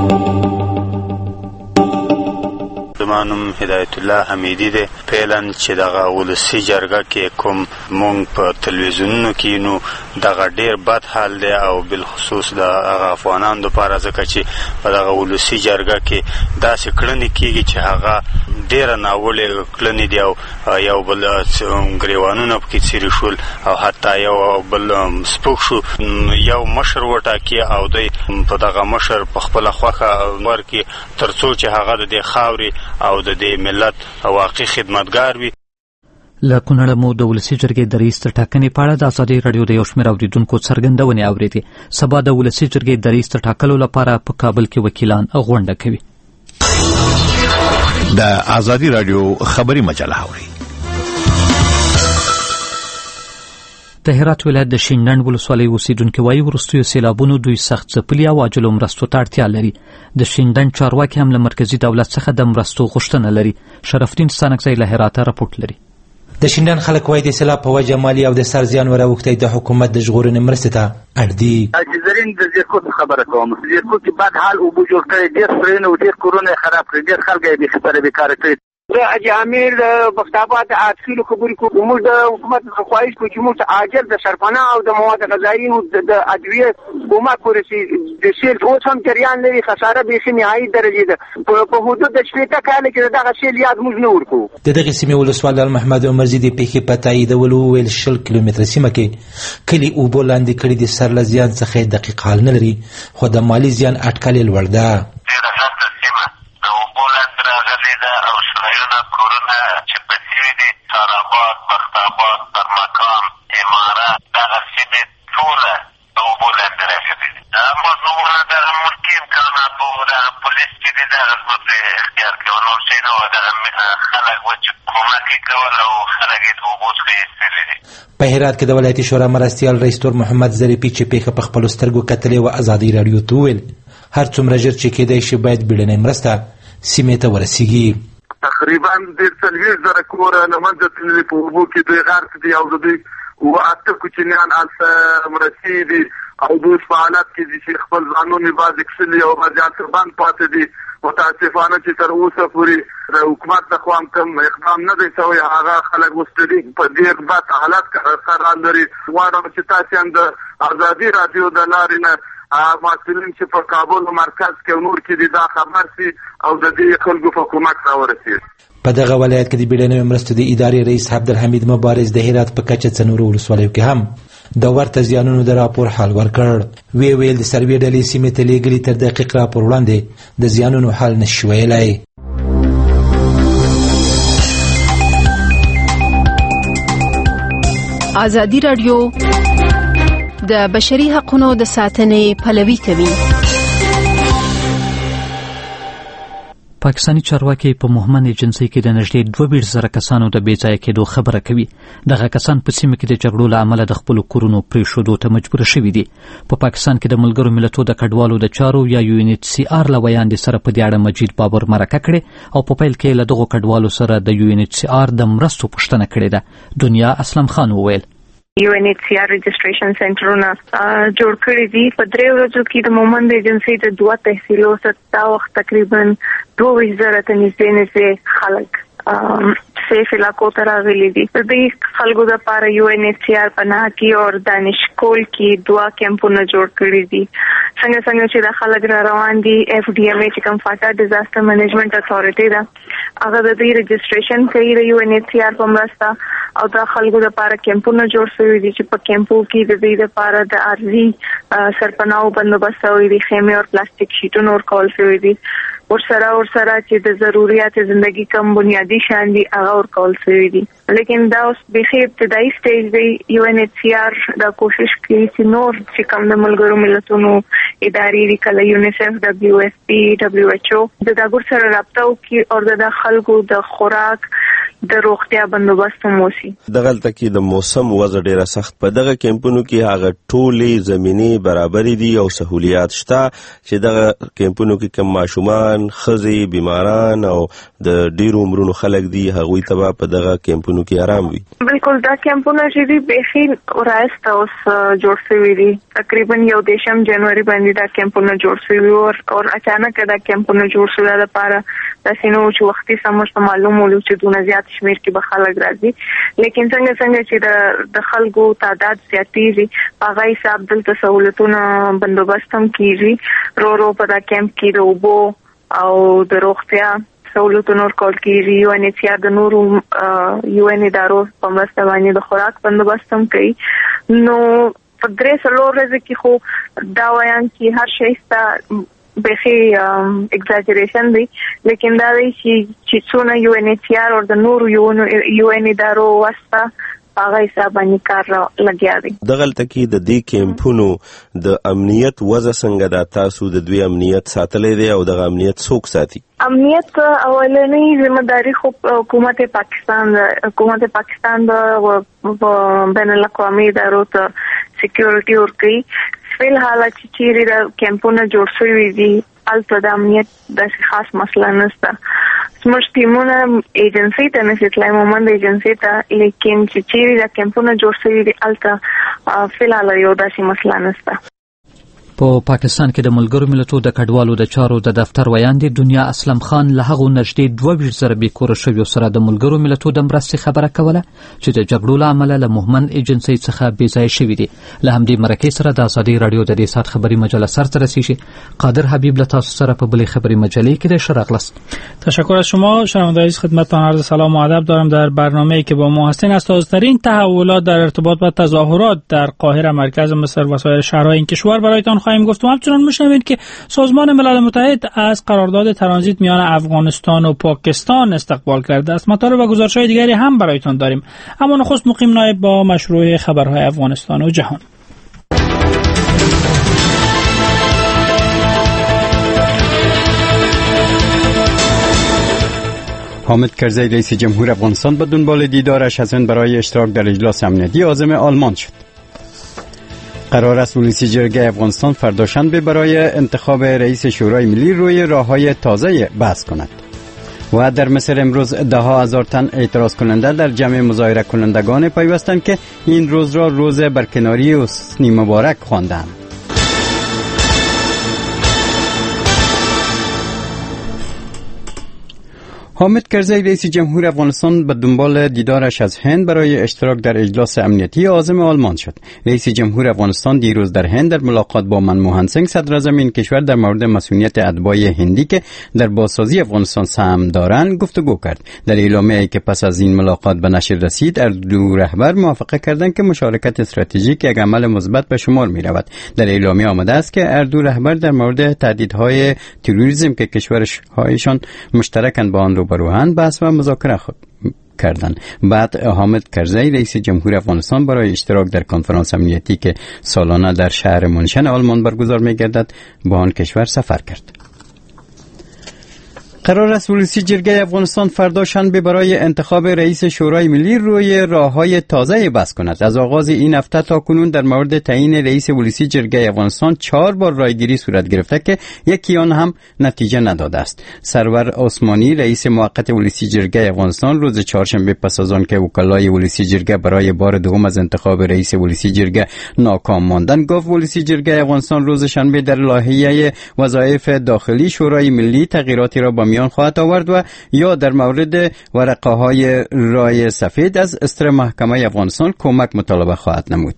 زما نوم هدایت الله حمیدي دی. فعلا چې دغه ولسي جرګه کې کوم مونږ په تلویزیونونو کې نو دغه ډېر بد حال دی او بالخصوص د هغه افغانانو دپاره، ځکه چې په دغه ولسي جرګه کې داسې کړنې کېږي چې هغه ډېره ناولې کړنې دي او یو بل ګریوانونه پکې څیرې شول او حتی یو بل سپک شو. یو مشر وټاکي او دوی په دغه مشر په خپله خوښه ورکړي تر څو چې هغه د دې خاورې او د دې ملت واقعي خدمتګار وي. له کونړه مو د ولسي جرګې د رئیس د ټاکنې په اړه د آزادي رادیو د یو شمېر اورېدونکو څرګندونې اورېدې. سبا د ولسي جرګې د رئیس د ټاکلو لپاره په کابل کې وکیلان غونډه کوي. د آزادي رادیو خبري مجله اوري. د هرات ولایت د شینډنډ ولسوالۍ اوسیدونکي وایي وروستیو سیلابونو دوی سخت ځپلي او عاجلو مرستو ته اړتیا لري. د شینډنډ چارواکي هم له مرکزي دولت څخه د مرستو غوښتنه لري. شرفدین ستانکزی له هراته راپورټ لري. د شینډنډ خلک وایي د سیلاب په وجه مالي او د سر زیان وراوښتی د حکومت د ژغورنې مرستې ته اړ دي. زرین د زیرکوټ خبره کوم. زیرکوټ کې بد حال اوبو جوړ کړی، ډېر سرین او ډېر کورونه خراب کړي، ډېر خلک یې بېخبره بېکاره کړي. د حاجي عامر بختاباد عاطفي خبرې کوو. موږ د حکومت څخه خواهش کوو چې موږ ته عاجل د سرپناه او د مواد غذایي او د ادویه کومک ورسي. د سیل اوس هم جریان لري، خساره بیخي نهایي درجې ده. په حدود د شپېته کاله کې دغه سیل یاد موږ نه ورکوو. د دغه سیمې ولسوال محمد عمر زیدي پیښې په تاییدولو ویل شل کیلومتره سیمه کې کلي اوبو لاندې کړي دي. سر له زیان څخه دقیق حال نه لري، خو د مالي زیان اټکل یې لوړ ده. ډېره غټه سیمه د اوبو لاندې راغلې ده او سرایونه کورونه چې په سوي دي، ساراباد، بختاباد، برمکان، امارات، دغه سیمې ټوله د اوبو لاندې راغلې دي. مضمونونه دغه ملکي امکانات و، دغه پولیس چې دي دغه زموږ په اختیار کې و، نور شی نه و. دغه خلک و چې کومک یې کول او خلک یې د اوبو څخه ایستلي دي. په هرات کې د ولایتي شورا مرستیال رئیس تور محمد ظریفي چې پیښه په خپلو سترګو کتلې و ازادي راډیو ته وویل هر څومره ژر چې کېدای شي باید بیړنۍ مرسته سیمې ته ورسیږي. تقریبا ډېر څلوېښت زره کوره له منځه تللي په اوبو کې دوی غرق دي او د دوی اووه اته کوچنیان هلته مرسي دي او دوی په حالت کې دي چې خپل ځانونه یې بعضې کښلي او بعضې هلته بند پاتې دي. متاسفانه چې تر اوسه پورې د حکومت لخوا هم کوم اقدام نه دی شوی. هغه خلک اوس په ډېر بد حالت قرار لري. غواړم چې تاسې هم د ازادي راډیو د لارې نه مسؤلین چې په کابل مرکز کې او نور کې دي دا خبر سي او د دې خلکو په کومک راورسي. په دغه ولایت کې د بیړنیو مرستو د ادارې رئیس عبدالحمید مبارز د هرات په کچه څلورو ولسوالیو کې هم د ورته زیانونو د راپور حال ورکړ. وی ویل د سروې ډلې سیمې ته لیږلي تر دقیق راپور وړاندې د زیانونو حال نشي ویلی. ازادي راډیو د بشري حقوقو د ساتنې پلوي کوي. پاکستانی چارواکي په مهمن ایجنسی کې د نږدې دوه ویشت زره کسانو د بې ځایه کېدو خبره کوي. دغه کسان په سیمه کې د جګړو له امله د خپلو کورونو پرېښودو ته مجبور شوي دي. په پاکستان کې د ملګرو ملتونو د کډوالو د چارو یا یو ان ایچ سی آر له ویاندې سره په دې اړه مجید بابر مرکه کړې او په پیل کې له دغو کډوالو سره د یو ان ایچ سی آر د مرستو پوښتنه کړې ده. دنیا اسلم خان وویل یو ان ایچ سی آر رجسټریشن سنټرونه جوړ کړی دي. په درې ورځو کې د مومند ایجنسی د دوه تحصیلو ستا وخت تقریبا دوه ویشت زره ته نږدې نږدې خلک سیف علاقو ته راغلي دي. د دې خلکو لپاره یو ان ایچ سی آر پناه کې او دانش کول کې دوه کیمپونه جوړ کړي دي. څنګه څنګه چې د خلک را روان دي، اف ډي ایم ای چې کوم فاټا ډیزاستر مینجمنت اتھارټي ده هغه د دې رجسټریشن کوي د یو ان ایچ سی آر په مرسته او د خلکو لپاره کیمپونه جوړ شوي دي چې په کیمپو کې د دې لپاره د ارزي سرپناو بندوبست شوی دي، خیمې او پلاستیک شیټونه ورکول شوي دي. ورسره ورسره چې د ضرورت زندگی کم بنیادی شان دي هغه ورکول شوی دي. لیکن دا اوس بخي ابتدایي سټیج دی. یو ان ایچ سی آر دا کوشش کوي چې نور چې کوم د ملګرو ملتونو ادارې دي کله یونیسف، دبلیو ایف پی، دبلیو ایچ او د دغه سره رابطه وکړي او د خلکو د خوراک د روغتیا بندوبست هم وشي. دغلته کې د موسم وضع ډیره سخت. په دغه کیمپونو کې هغه ټولې زمینی برابرې دي او سہولیات شته چې دغه کیمپونو کې کوم ماشومان، ښځې، بیماران او د ډیرو عمرونو خلک دي هغوی ته په دغه کیمپونو کې آرام وي. بالکل دا کیمپونه چې دي بخي رایسته اوس جوړ شوي دي. تقریبا یو دیشم جنوري باندې دا کیمپونه جوړ شوي او اچانک دا کیمپونه جوړ شوي لپاره داسې نو چې وختي سمج ته معلوم ولو چې دونه زیات شمیر کې به خلک راځي. لیکن څنګه څنګه چې د د خلکو تعداد زیاتېږي هغه حساب دلته سہولتونه بندوبست هم کیږي. رو رو په دا کیمپ کې د اوبو او د روغتیا سہولتونه ورکول کیږي. یو ان ایچ سی آر د نورو یو ان ادارو په مرسته باندې د خوراک بندوبست هم کوي. نو په درې څلور ورځې کې خو دا وایم چې هر شی ستا بخي ایگزاجریشن دی، لیکن دا دی چې څونه یو ان ایچ سی آر او د نورو یو ان ادارو واسطه هغه حساب باندې کار لګیا دی. دغلته کې د دې کیمپونو د امنیت وضع څنګه ده؟ تاسو د دوی امنیت ساتلی دی او دغه امنیت څوک ساتي؟ امنیت اولنی ذمہ داری خو حکومت پاکستان حکومت پاکستان د بین الاقوامی ادارو ته سکیورټي ورکوي. فی الحال چې چیرې د کیمپونه جوړ شوي دي هلته د امنیت داسې خاص مسله نشته. زموږ ټیمونه ایجنسۍ ته نشي تللی، مومند ایجنسۍ ته، لیکن چې چیرې د کیمپونه جوړ شوي دي هلته فی الحال یو داسې مسله نشته. په پاکستان کې د ملګرو ملتونو د کډوالو د چارو د دفتر ویاندې دنیا اسلم خان له هغو نږدې دوه ویشت زره بېکوره شویو سره د ملګرو ملتونو د مرستې خبره کوله چې د جګړو له امله له مهمن ایجنسۍ څخه بېځایه شوي دي. له همدې مرکې سره د ازادي راډیو د دې ساعت خبري مجله سرته رسیږي. قادر حبیب له تاسو سره په بلې خبري مجلې کې د ښه راغلاست. تشکر از شما شنوندگان عزیز، خدمتتان عرض سلام و ادب دارم. در برنامه‌ای که با ما هستین از تازه‌ترین تحولات در ارتباط با تظاهرات در قاهره مرکز مصر و سایر شهرهای این کشور برایتان خواهیم گفت و همچنان میشنوید که سازمان ملل متحد از قرارداد ترانزیت میان افغانستان و پاکستان استقبال کرده است. مطالب و گزارش‌های دیگری هم برایتان داریم، اما نخست مقیم نایب با مشروع خبرهای افغانستان و جهان. حامد کرزی رئیس جمهور افغانستان به دنبال دیدارش از هند برای اشتراک در اجلاس امنیتی عازم آلمان شد. قرار است ولسی جرگه افغانستان فردا شنبه برای انتخاب رئیس شورای ملی روی راههای تازه بحث کند. و در مصر امروز ده ها هزار تن اعتراض کننده در جمع مظاهره کنندگان پیوستند که این روز را روز برکناری حسنی مبارک خواندند. حامد کرزی رئیس جمهور افغانستان به دنبال دیدارش از هند برای اشتراک در اجلاس امنیتی عازم آلمان شد. رئیس جمهور افغانستان دیروز در هند در ملاقات با منموهن سینگ صدر اعظم این کشور در مورد مسئولیت اتباع هندی که در بازسازی افغانستان سهم دارند گفتگو کرد. در اعلامیه‌ای که پس از این ملاقات به نشر رسید، هر دو رهبر موافقه کردند که مشارکت استراتژیک یک عمل مثبت به شمار می‌رود. در اعلامیه آمده است که هر دو رهبر در مورد تهدیدهای تروریسم که کشورهایشان مشترکاً با آن روبروهند بحث و مذاکره کردند. بعد حامد کرزی رئیس جمهور افغانستان برای اشتراک در کنفرانس امنیتی که سالانه در شهر منشن آلمان برگزار می‌گردد با آن کشور سفر کرد. قرار است ولسی جرگه افغانستان فردا شنبه برای انتخاب رئیس شورای ملی روی راههای تازه بحث کند. از آغاز این هفته تا کنون در مورد تعیین رئیس ولسی جرگه افغانستان چهار بار رایگیری صورت گرفته که یکی آن هم نتیجه نداده است. سرور عثمانی رئیس موقت ولسی جرگه افغانستان روز چهارشنبه پس از آن که وکلای ولسی جرگه برای بار دوم از انتخاب رئیس ولسی جرگه ناکام ماندند، گفت ولسی جرگه افغانستان روز شنبه در لایحه وظایف داخلی شورای ملی تغییراتی را با میان خواهد آورد و یا در مورد ورقه های رای سفید از استر محکمه افغانستان کمک مطالبه خواهد نمود.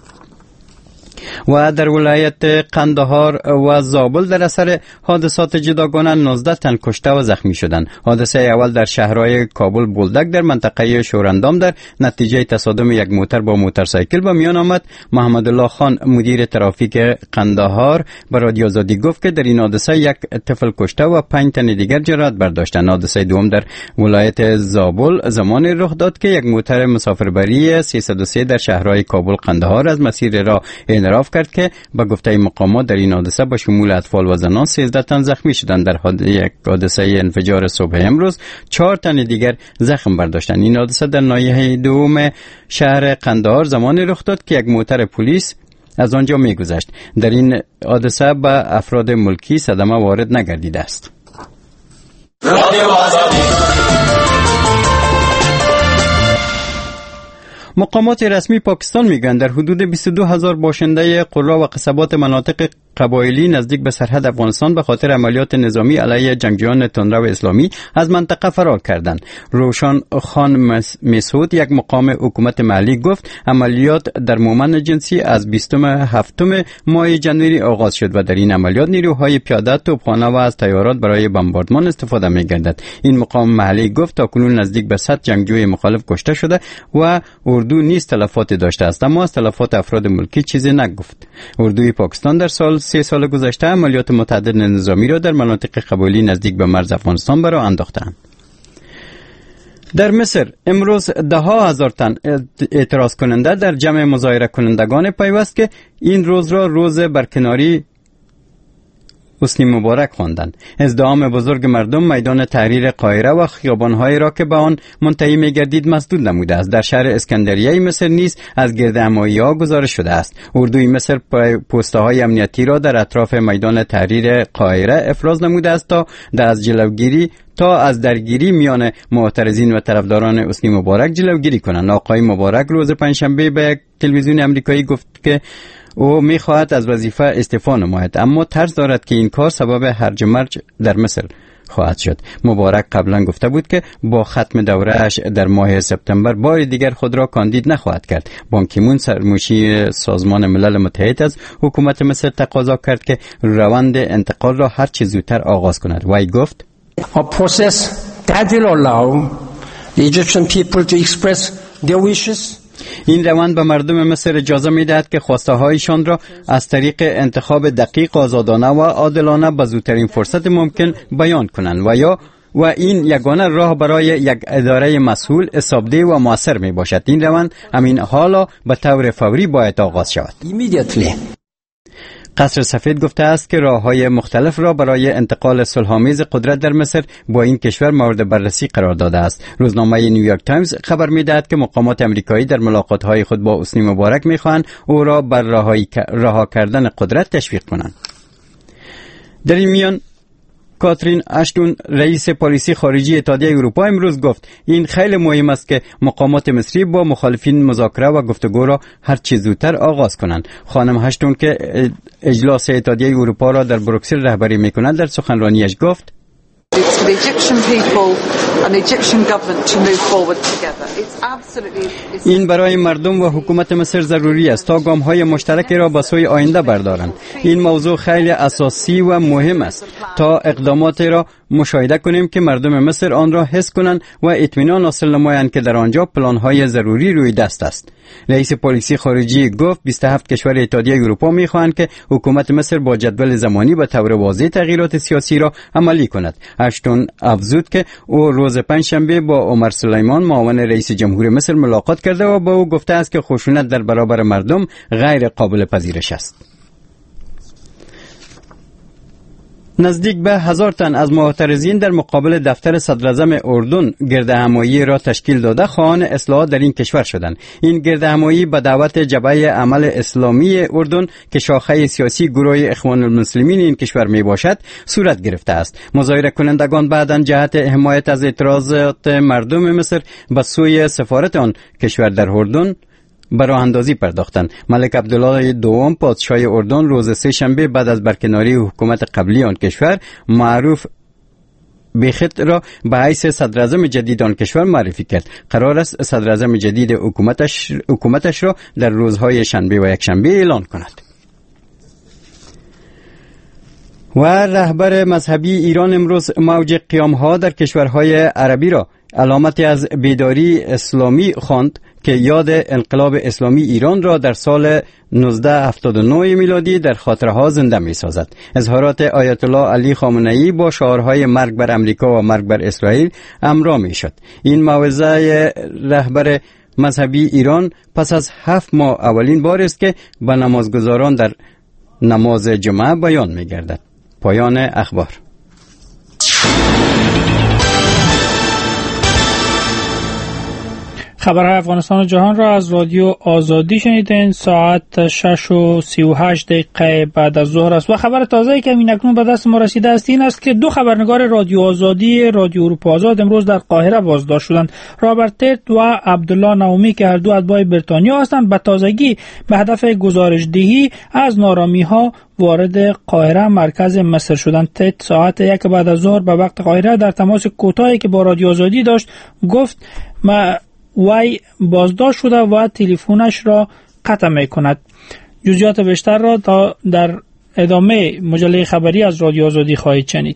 و در ولایت قندهار و زابل در اثر حادثات جداگانه نوزده تن کشته و زخمی شدند. حادثه اول در شهرهای کابل بولدک در منطقه شوراندام در نتیجه تصادم یک موتر با موتورسایکل به میان آمد. محمد الله خان مدیر ترافیک قندهار به رادیو آزادی گفت که در این حادثه یک طفل کشته و پنج تن دیگر جراحت برداشتند. حادثه دوم در ولایت زابل زمانی رخ داد که یک موتر مسافربری سیصد و سه در شهرهای کابل قندهار از مسیر راه انحراف کرد که به گفته مقامات در این حادثه با شمول اطفال و زنان سیزده تن زخمی شدند. در یک حادثه انفجار صبح امروز چهار تن دیگر زخم برداشتند. این حادثه در ناحیه دوم شهر قندهار زمانی رخ داد که یک موتر پلیس از آنجا می‌گذشت. در این حادثه به افراد ملکی صدمه وارد نگردیده است. مقامات رسمی پاکستان میگن در حدود بیست و دو هزار باشنده قرا و قصبات مناطق قبایلی نزدیک به سرحد افغانستان به خاطر عملیات نظامی علیه جنگجویان تندرو اسلامی از منطقه فرار کردند. روشان خان مسعود یک مقام حکومت محلی گفت عملیات در مومن جنسی از بیستم هفتم ماه جنوری آغاز شد و در این عملیات نیروهای پیاده، توپخانه و از طیارات برای بمباردمان استفاده می‌گردد. این مقام محلی گفت تاکنون نزدیک به صد جنگجوی مخالف کشته شده و اردو نیز تلفات داشته است، اما از تلفات افراد ملکی چیزی نگفت. اردوی پاکستان در سال سه سال گذشته عملیات متعدد نظامی را در مناطق قبایلی نزدیک به مرز افغانستان برای انداختند. در مصر امروز ده ها هزار تن اعتراض کننده در جمع مظاهره کنندگان پیوست که این روز را روز برکناری حسنی مبارک خواندند. ازدحام بزرگ مردم میدان تحریر قاهره و خیابان‌های را که به آن منتهی می‌گردید مسدود نموده است. در شهر اسکندریه مصر نیز از گردهمایی‌ها گزارش شده است. اردوی مصر پست‌های امنیتی را در اطراف میدان تحریر قاهره افراز نموده است تا از جلوگیری تا از درگیری میان معترضین و طرفداران حسنی مبارک جلوگیری کنند. آقای مبارک روز پنجشنبه به یک تلویزیون آمریکایی گفت که او می‌خواهد از وظیفه استعفا نماید، اما ترس دارد که این کار سبب هرج و مرج در مصر خواهد شد. مبارک قبلا گفته بود که با ختم دوره‌اش در ماه سپتامبر بار دیگر خود را کاندید نخواهد کرد. بان کی مون سرمشی سازمان ملل متحد از حکومت مصر تقاضا کرد که روند انتقال را هر چه زودتر آغاز کند. وی گفت: A process that will allow the Egyptian people to express their wishes. این روند به مردم مصر اجازه می‌دهد که خواسته هایشان را از طریق انتخاب دقیق، آزادانه و عادلانه به زودترین فرصت ممکن بیان کنند و یا و این یگانه راه برای یک اداره مسئول، حسابدهی و موثر می باشد. این روند همین حالا به طور فوری باید آغاز شود. Immediately. قصر سفید گفته است که راه‌های مختلف را برای انتقال صلح‌آمیز قدرت در مصر با این کشور مورد بررسی قرار داده است. روزنامه نیویورک تایمز خبر می‌دهد که مقامات آمریکایی در ملاقات‌های خود با حسنی مبارک می‌خواهند او را بر رها کردن قدرت تشویق کنند. در این میان کاترین اشتون رئیس پالیسی خارجی اتحادیه اروپا امروز گفت این خیلی مهم است که مقامات مصری با مخالفین مذاکره و گفتگو را هر چه زودتر آغاز کنند. خانم اشتون که اجلاس اتحادیه اروپا را در بروکسل رهبری می‌کند در سخنرانیش گفت: این برای مردم و حکومت مصر ضروری است تا گام‌های مشترکی را به سوی آینده بردارند. این موضوع خیلی اساسی و مهم است تا اقداماتی را مشاهده کنیم که مردم مصر آن را حس کنند و اطمینان حاصل نمایند که در آنجا پلان‌های ضروری روی دست است. رئیس پالیسی خارجی گفت بیست و هفت کشور اتحادیه اروپا می‌خواهند که حکومت مصر با جدول زمانی به طور واضح تغییرات سیاسی را عملی کند. اشتون افزود که او روز پنجشنبه با عمر سلیمان معاون رئیس جمهور مصر ملاقات کرده و با او گفته است که خشونت در برابر مردم غیر قابل پذیرش است. نزدیک به هزار تن از معترضین در مقابل دفتر صدراعظم اردن گردهمایی را تشکیل داده خواهان اصلاحات در این کشور شدند. این گردهمایی به دعوت جبهه عمل اسلامی اردن که شاخه سیاسی گروه اخوان المسلمین این کشور می باشد صورت گرفته است. مظاهره کنندگان بعداً جهت حمایت از اعتراضات مردم مصر به سوی سفارت آن کشور در اردن به راه اندازی پرداختند. ملک عبدالله دوم پادشاه اردن روز سه شنبه بعد از برکناری حکومت قبلی آن کشور معروف بیخت را به حیث صدراعظم جدید آن کشور معرفی کرد. قرار است صدراعظم جدید حکومتش حکومتش را در روزهای شنبه و یکشنبه اعلان کند. و رهبر مذهبی ایران امروز موج قیام‌ها در کشورهای عربی را علامتی از بیداری اسلامی خواند که یاد انقلاب اسلامی ایران را در سال نوزده هفتاد و نه میلادی در خاطرها زنده می سازد. اظهارات آیت الله علی خامنه‌ای با شعارهای مرگ بر امریکا و مرگ بر اسرائیل امرا می شد. این موعظه رهبر مذهبی ایران پس از هفت ماه اولین بار است که به نمازگزاران در نماز جمعه بیان می گردد. پایان اخبار. خبرهای افغانستان و جهان را از رادیو آزادی شنیدین. ساعت شش و سی و هشت دقیقه بعد از ظهر است و خبر تازه‌ای که همین به دست ما رسیده است این است که دو خبرنگار رادیو آزادی رادیو اروپا آزاد امروز در قاهره بازداشت شدند. رابرت ترت و عبدالله نومی که هر دو اتباع بریتانیا هستند به تازگی به هدف گزارش‌دهی از نارامی‌ها وارد قاهره مرکز مصر شدند. ترت ساعت یک بعد از ظهر به وقت قاهره در تماس کوتاهی که با رادیو آزادی داشت گفت ما وی بازداشت شده و تلفنش را قطع می کند. جزئیات بیشتر را تا در ادامه مجله خبری از رادیو آزادی خواهید شنید.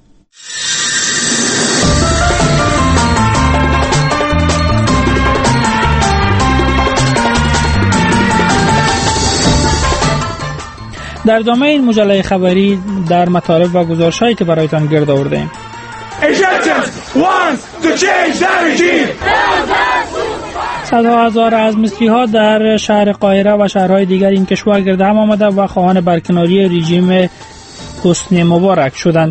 در ادامه این مجله خبری در مطالب و گزارش‌هایی که برایتان گرد آورده‌ایم. Egyptians want to change the regime. صدها هزار از مصری‌ها در شهر قاهره و شهرهای دیگر این کشور گرد هم آمده و خواهان برکناری رژیم حسنی مبارک شدند.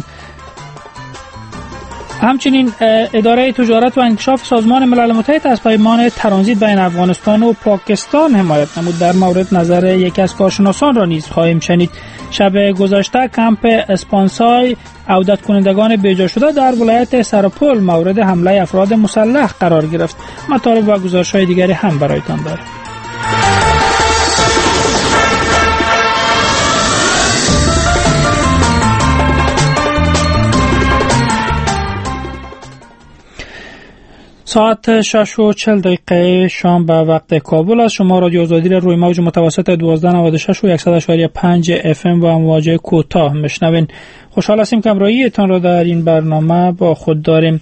همچنین اداره تجارت و انکشاف سازمان ملل متحد از پیمان ترانزیت بین افغانستان و پاکستان حمایت نمود. در مورد نظر یکی از کارشناسان را نیز خواهیم شنید. شب گذشته کمپ اسپانسای عودت کنندگان بیجا شده در ولایت سرپل مورد حمله افراد مسلح قرار گرفت. مطالب و گزارش‌های دیگری هم برایتان داریم. ساعت شش و چهل دقیقه شام به وقت کابل است. شما رادیو آزادی را روی موج متوسط دوازده نود و شش و صد و پنج اف ام و مواجه کوتاه میشنوین. خوشحال هستیم که همراهیتان را در این برنامه با خود داریم.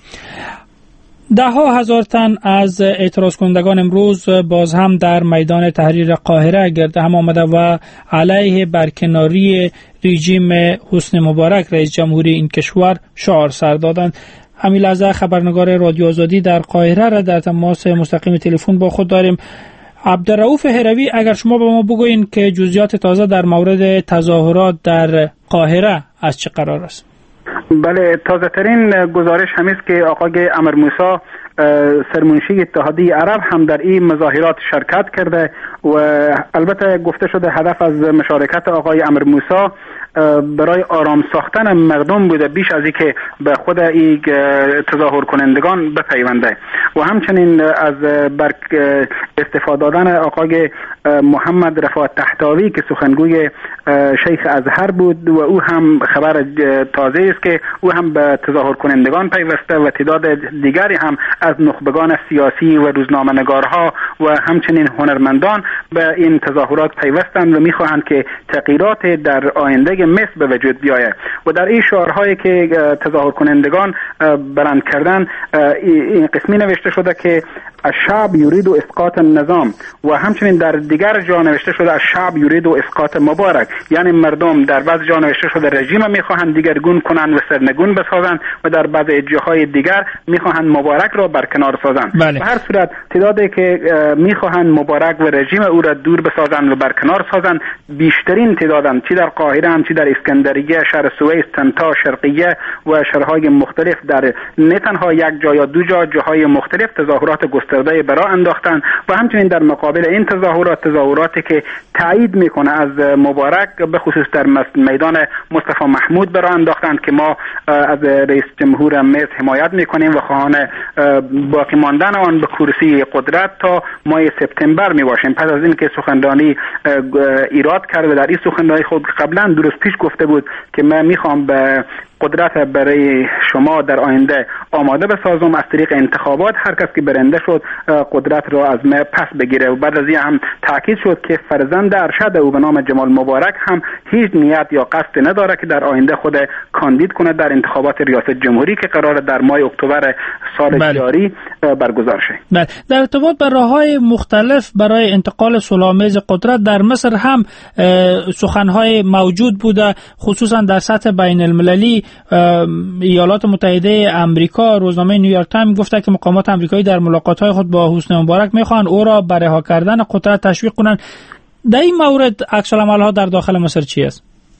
ده ها هزار تن از اعتراض کنندگان امروز باز هم در میدان تحریر قاهره گرد هم آمده و علیه برکناری رژیم حسنی مبارک رئیس جمهوری این کشور شعار سر دادند. همین لحظه خبرنگار رادیو آزادی در قاهره را در تماس مستقیم تلفن با خود داریم. عبدالرؤوف هروی، اگر شما به ما بگوین که جزئیات تازه در مورد تظاهرات در قاهره از چه قرار است؟ بله، تازه ترین گزارش همیست که آقای امیر موسی سرمنشی اتحادیه عرب هم در این مظاهرات شرکت کرده و البته گفته شده هدف از مشارکت آقای امیر موسی برای آرام ساختن مردم بوده بیش از اینکه به خود این تظاهر کنندگان بپیونده و همچنین از استفاده دادن آقای محمد رفاعت طهطاوی که سخنگوی شیخ ازهر بود و او هم خبر تازه است که او هم به تظاهر کنندگان پیوسته و تعداد دیگری هم از نخبگان سیاسی و روزنامه‌نگارها و همچنین هنرمندان به این تظاهرات پیوستند و میخواهند که تغییرات در آینده مصر به وجود بیاید و در این شعارهایی که تظاهر کنندگان بلند کردن این قسمی نوشته شده که الشعب یرید اسقاط النظام و همچنین در دیگر جا نوشته شده الشعب یرید اسقاط مبارک، یعنی مردم در بعض جا نوشته شده رژیم میخواهند دیگرگون کنند و سرنگون بسازند و در بعض جاهای دیگر میخواهند مبارک را برکنار سازند. بله. به هر صورت تعدادی که میخواهند مبارک و رژیم او را دور بسازند و برکنار سازند بیشترین تعدادند، چی در قاهره هم چی در اسکندریه، شهر سویس، تنتا، شرقیه و شهرهای مختلف در نه تنها یک جا یا دو جا جاهای مختلف تظاهرات گسترده برای انداختند و همچنین در مقابل این تظاهرات تظاهراتی که تایید میکنه از مبارک به خصوص در میدان مصطفی محمود برای انداختند که ما از رئیس جمهور مصر حمایت میکنیم و خواهان باقی ماندن آن به کرسی قدرت تا ماه سپتامبر میباشیم. پس از اینکه سخنرانی ایراد کرد و در این سخنرانی خود قبلا دو روز پیش گفته بود که من میخوام به قدرت برای شما در آینده آماده بسازم، از طریق انتخابات هر کس که برنده شد قدرت را از من پس بگیره و بعد از این هم تاکید شد که فرزند ارشد او به نام جمال مبارک هم هیچ نیت یا قصد نداره که در آینده خود کاندید کنه در انتخابات ریاست جمهوری که قرار در ماه اکتبر سال بله. جاری برگزار شه. بله. در ارتباط با راه‌های مختلف برای انتقال صلح‌آمیز قدرت در مصر هم سخن‌های موجود بوده، خصوصا در سطح بین المللی. ایالات متحده آمریکا، روزنامه نیویورک تایمز گفته که مقامات آمریکایی در ملاقات‌های خود با حسنی مبارک می‌خواهند او را به رها کردن قدرت تشویق کنند. در این مورد عکس‌العمل‌ها در داخل مصر چی است؟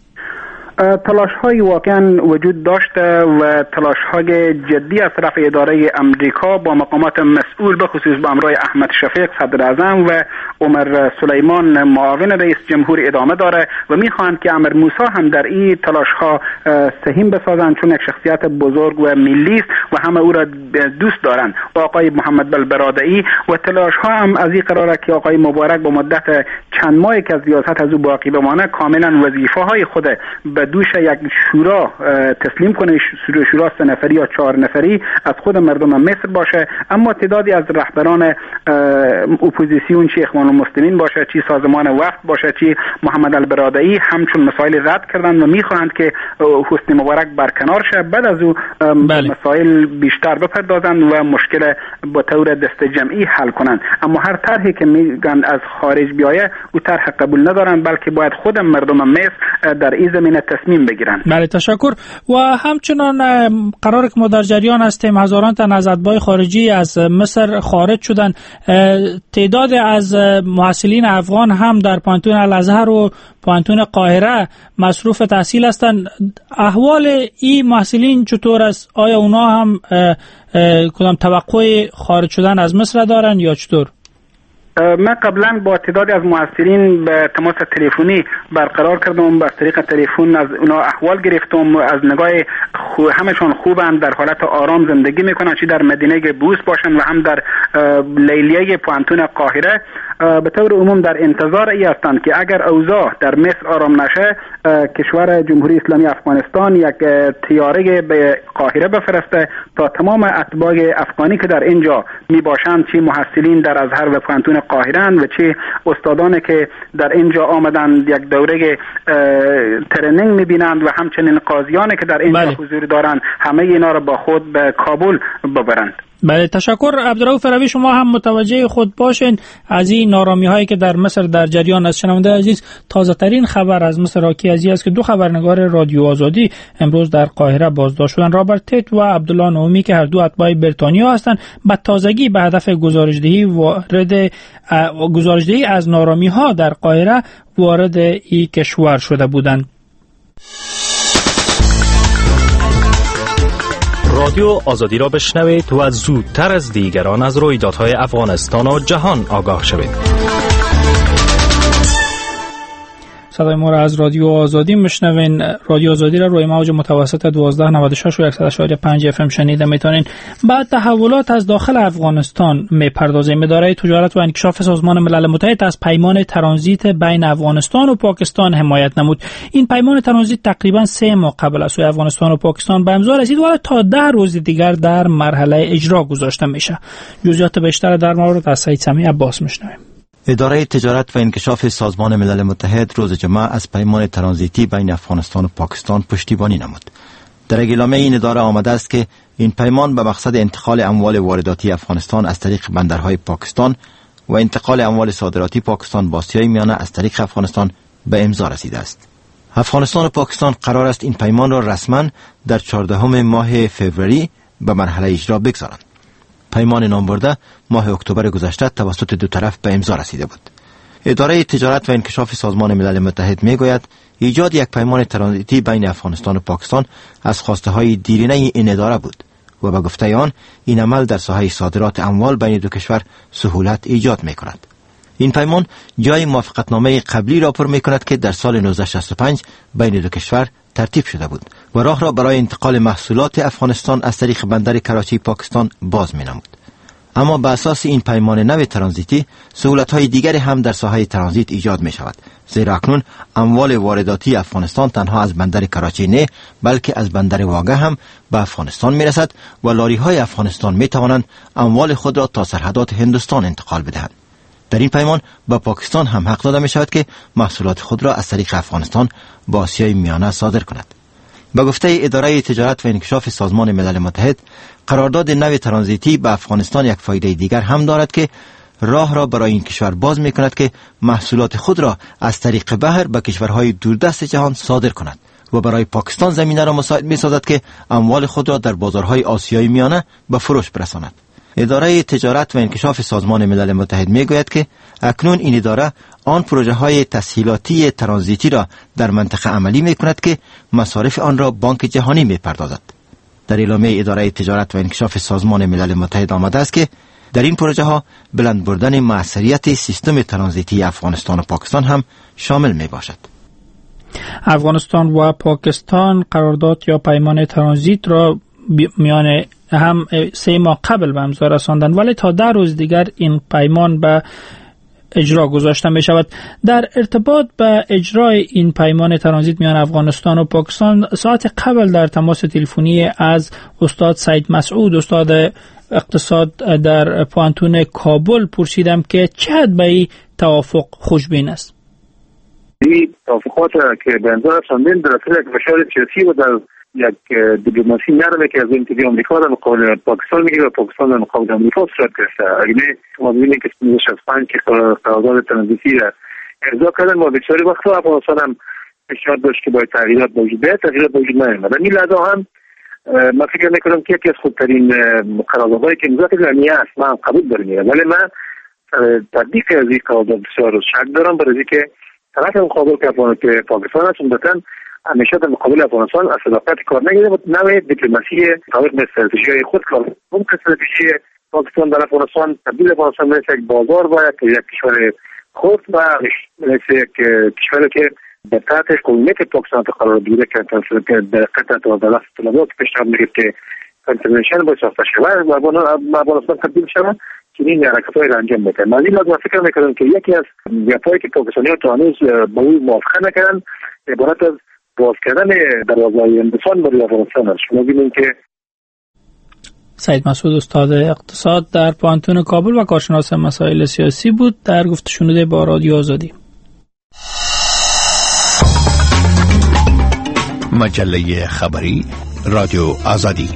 تلاش های واقعا وجود داشته و تلاش های جدی از طرف اداره امریکا با مقامات مسئول به خصوص با همراه احمد شفیق صدر اعظم و عمر سلیمان معاون رئیس جمهور ادامه داره و میخواهند که امیر موسی هم در این تلاش ها سهیم بسازند چون یک شخصیت بزرگ و ملی است و همه او را دوست دارند و آقای محمد البرادعی و تلاش ها هم از این قراره که آقای مبارک با مدت چند ماهی که از ریاست از او باقی بمانه کاملا وظیفه های خود به دوش یک شورا تسلیم کنه، شورا سه نفری یا چهار نفری از خود مردم مصر باشه، اما تعدادی از رهبران اپوزیسیون چی اخوان المسلمین باشه، چی سازمان وقت باشه، چی محمد البرادعی همچون مسائل رد کردن و میخواهند که حسنی مبارک برکنار شه، بعد از او بله. مسائل بیشتر بپردازند و مشکل با طور دست جمعی حل کنند. اما هر طرحی که میگن از خارج بیایه او طرح قبول ندارن، بلکه باید خود مردم مصر در این زمینه تصمیم بگیرن. بله تشکر. و همچنان قرار که ما در جریان هستیم هزاران تن از اتباع خارجی از مصر خارج شدن. تعداد از محصلین افغان هم در پانتون الازهر و پانتون قاهره مصروف تحصیل هستند. احوال این محصلین چطور است؟ آیا اونا هم کدام توقع خارج شدن از مصر دارن یا چطور؟ من قبلا با تعدادی از محصلین به تماس تلفنی برقرار کردم، از طریق تلفن از اونا احوال گرفتم، از نگاه خو... همشون خوبن، در حالت آرام زندگی میکنن، چی در مدینه بوس باشن و هم در لیلیه پانتون قاهره. به طور عموم در انتظار ای هستند که اگر اوضاع در مصر آرام نشه کشور جمهوری اسلامی افغانستان یک طیاره به قاهره بفرسته تا تمام اتباع افغانی که در اینجا می باشند، چه محصلین در ازهر و پانتون قاهره و چه استادانی که در اینجا آمدند یک دوره ترنینگ می بینند و همچنین قاضیانی که در اینجا بله. حضور دارند، همه اینا را با خود به کابل ببرند. بله، تشکر. عبدالرؤوف روی، شما هم متوجه خود باشین از این نارامی هایی که در مصر در جریان است. شنونده عزیز، تازه ترین خبر از مصر حاکی از این است که دو خبرنگار رادیو آزادی امروز در قاهره بازداشت شدند. رابرت تیت و عبدالله نومی که هر دو اتباع بریتانیا هستند، به تازگی به هدف گزارشدهی وارد گزارشدهی از نارامی ها در قاهره وارد این کشور شده بودند. رادیو آزادی را بشنوید و زودتر از دیگران از رویدادهای افغانستان و جهان آگاه شوید. صدای ما را از رادیو آزادی میشنوین. رادیو آزادی را روی موج متوسط دوازده نود و شش و صد و شش و پنج اف ام شنیده میتونین. بعد تحولات از داخل افغانستان میپردازیم. اداره تجارت و انکشاف سازمان ملل متحد از پیمان ترانزیت بین افغانستان و پاکستان حمایت نمود. این پیمان ترانزیت تقریبا سه ماه قبل از سوی افغانستان و پاکستان به امضا رسید و تا ده روز دیگر در مرحله اجرا گذاشته میشه. جزئیات بیشتر در مورد از سید سمیع عباس میشنویم. اداره تجارت و انکشاف سازمان ملل متحد روز جمعه از پیمان ترانزیتی بین افغانستان و پاکستان پشتیبانی نمود. در اعلامیه این اداره آمده است که این پیمان به مقصد انتقال اموال وارداتی افغانستان از طریق بندرهای پاکستان و انتقال اموال صادراتی پاکستان با آسیای میانه از طریق افغانستان به امضا رسیده است. افغانستان و پاکستان قرار است این پیمان را رسما در چهاردهم ماه فوریه به مرحله اجرا بگذارند. پیمان نامبرده ماه اکتبر گذشته توسط دو طرف به امضا رسیده بود. اداره تجارت و انکشاف سازمان ملل متحد میگوید ایجاد یک پیمان ترانزیتی بین افغانستان و پاکستان از خواسته های دیرینه این اداره بود و به گفته آن این عمل در ساحه صادرات اموال بین دو کشور سهولت ایجاد می کند. این پیمان جای موافقتنامه قبلی را پر می کند که در سال نوزده شصت و پنج بین دو کشور ترتیب شده بود و راه را برای انتقال محصولات افغانستان از طریق بندر کراچی پاکستان باز می نمود. اما به اساس این پیمان نو ترانزیتی سهولت‌های دیگری هم در ساحه ترانزیت ایجاد می شود، زیرا اکنون اموال وارداتی افغانستان تنها از بندر کراچی نه بلکه از بندر واگه هم به افغانستان می رسد و لاری‌های افغانستان می توانند اموال خود را تا سرحدات هندوستان انتقال بدهند. در این پیمان با پاکستان هم حق داده می شود که محصولات خود را از طریق افغانستان با آسیای میانه صادر کند. به گفته اداره تجارت و انکشاف سازمان ملل متحد، قرارداد نو ترانزیتی به افغانستان یک فایده دیگر هم دارد که راه را برای این کشور باز می کند که محصولات خود را از طریق بحر به کشورهای دوردست جهان صادر کند و برای پاکستان زمینه را مساعد می سازد که اموال خود را در بازارهای آسیای میانه به فروش برساند. اداره تجارت و انکشاف سازمان ملل متحد می گوید که اکنون این اداره آن پروژه های تسهیلاتی ترانزیتی را در منطقه عملی می کند که مصارف آن را بانک جهانی می پردازد. در اعلامیه اداره تجارت و انکشاف سازمان ملل متحد آمده است که در این پروژه ها بلند بردن موثریت سیستم ترانزیتی افغانستان و پاکستان هم شامل می باشد. افغانستان و پاکستان قرارداد یا پیمان ترانزیت را میان هم سه ماه قبل به امضا رساندن، ولی تا ده روز دیگر این پیمان به اجرا گذاشته می شود. در ارتباط به اجرای این پیمان ترانزیت میان افغانستان و پاکستان ساعت قبل در تماس تلفنی از استاد سید مسعود، استاد اقتصاد در پانتون کابل پرسیدم که چه حد به این توافق خوشبین است. این توافقات که به امضا رساندن در اصل یک مشارع سیاسی و در یک دیپلماسی نرمه که از انتظار آمریکا در مقابل پاکستان میگیره و پاکستان در مقابل آمریکا صورت گرفته. اگه ما ببینیم که نوزده شصت و پنج که قرارداد ترانزیتی را امضا کردن، ما بسیاری وقتا افغانستان هم فشار داشت که باید تغییرات موجود باشه، تغییرات موجود نیامد. در این لحظه هم من فکر میکنم که یکی از خوبترین قراردادهایی که امضا کردن این است، من قبول دارم، ولی من تطبیق از این قرارداد بسیار شک دارم، برای اینکه طرف مقابل که پاکستان است عمدتاً همیشه در مقابل افغانستان از صداقت کار نگیره و نوع دیپلماسی طبق به استراتژی خود کار. اون استراتژی پاکستان در افغانستان تبدیل افغانستان به یک بازار باید که یک کشور خود و مثل یک کشوری که در تحت قومیت پاکستان قرار بگیره که در قطعه و دلست طلبات پیشنهاد میگه که کنترنشن باید ساخته شود و افغانستان تبدیل شود چنین حرکت‌هایی را انجام میدن. من این لازم فکر میکنم که یکی از گپایی که پاکستانی‌ها تا هنوز با او موافقه نکردن عبارت از باز کردن دروازه‌های هندوستان برای افغانستان است. شما ببینید که سعید مسعود استاد اقتصاد در پانتون کابل و کارشناس مسائل سیاسی بود در گفت شنوده با رادیو آزادی. مجله خبری رادیو آزادی.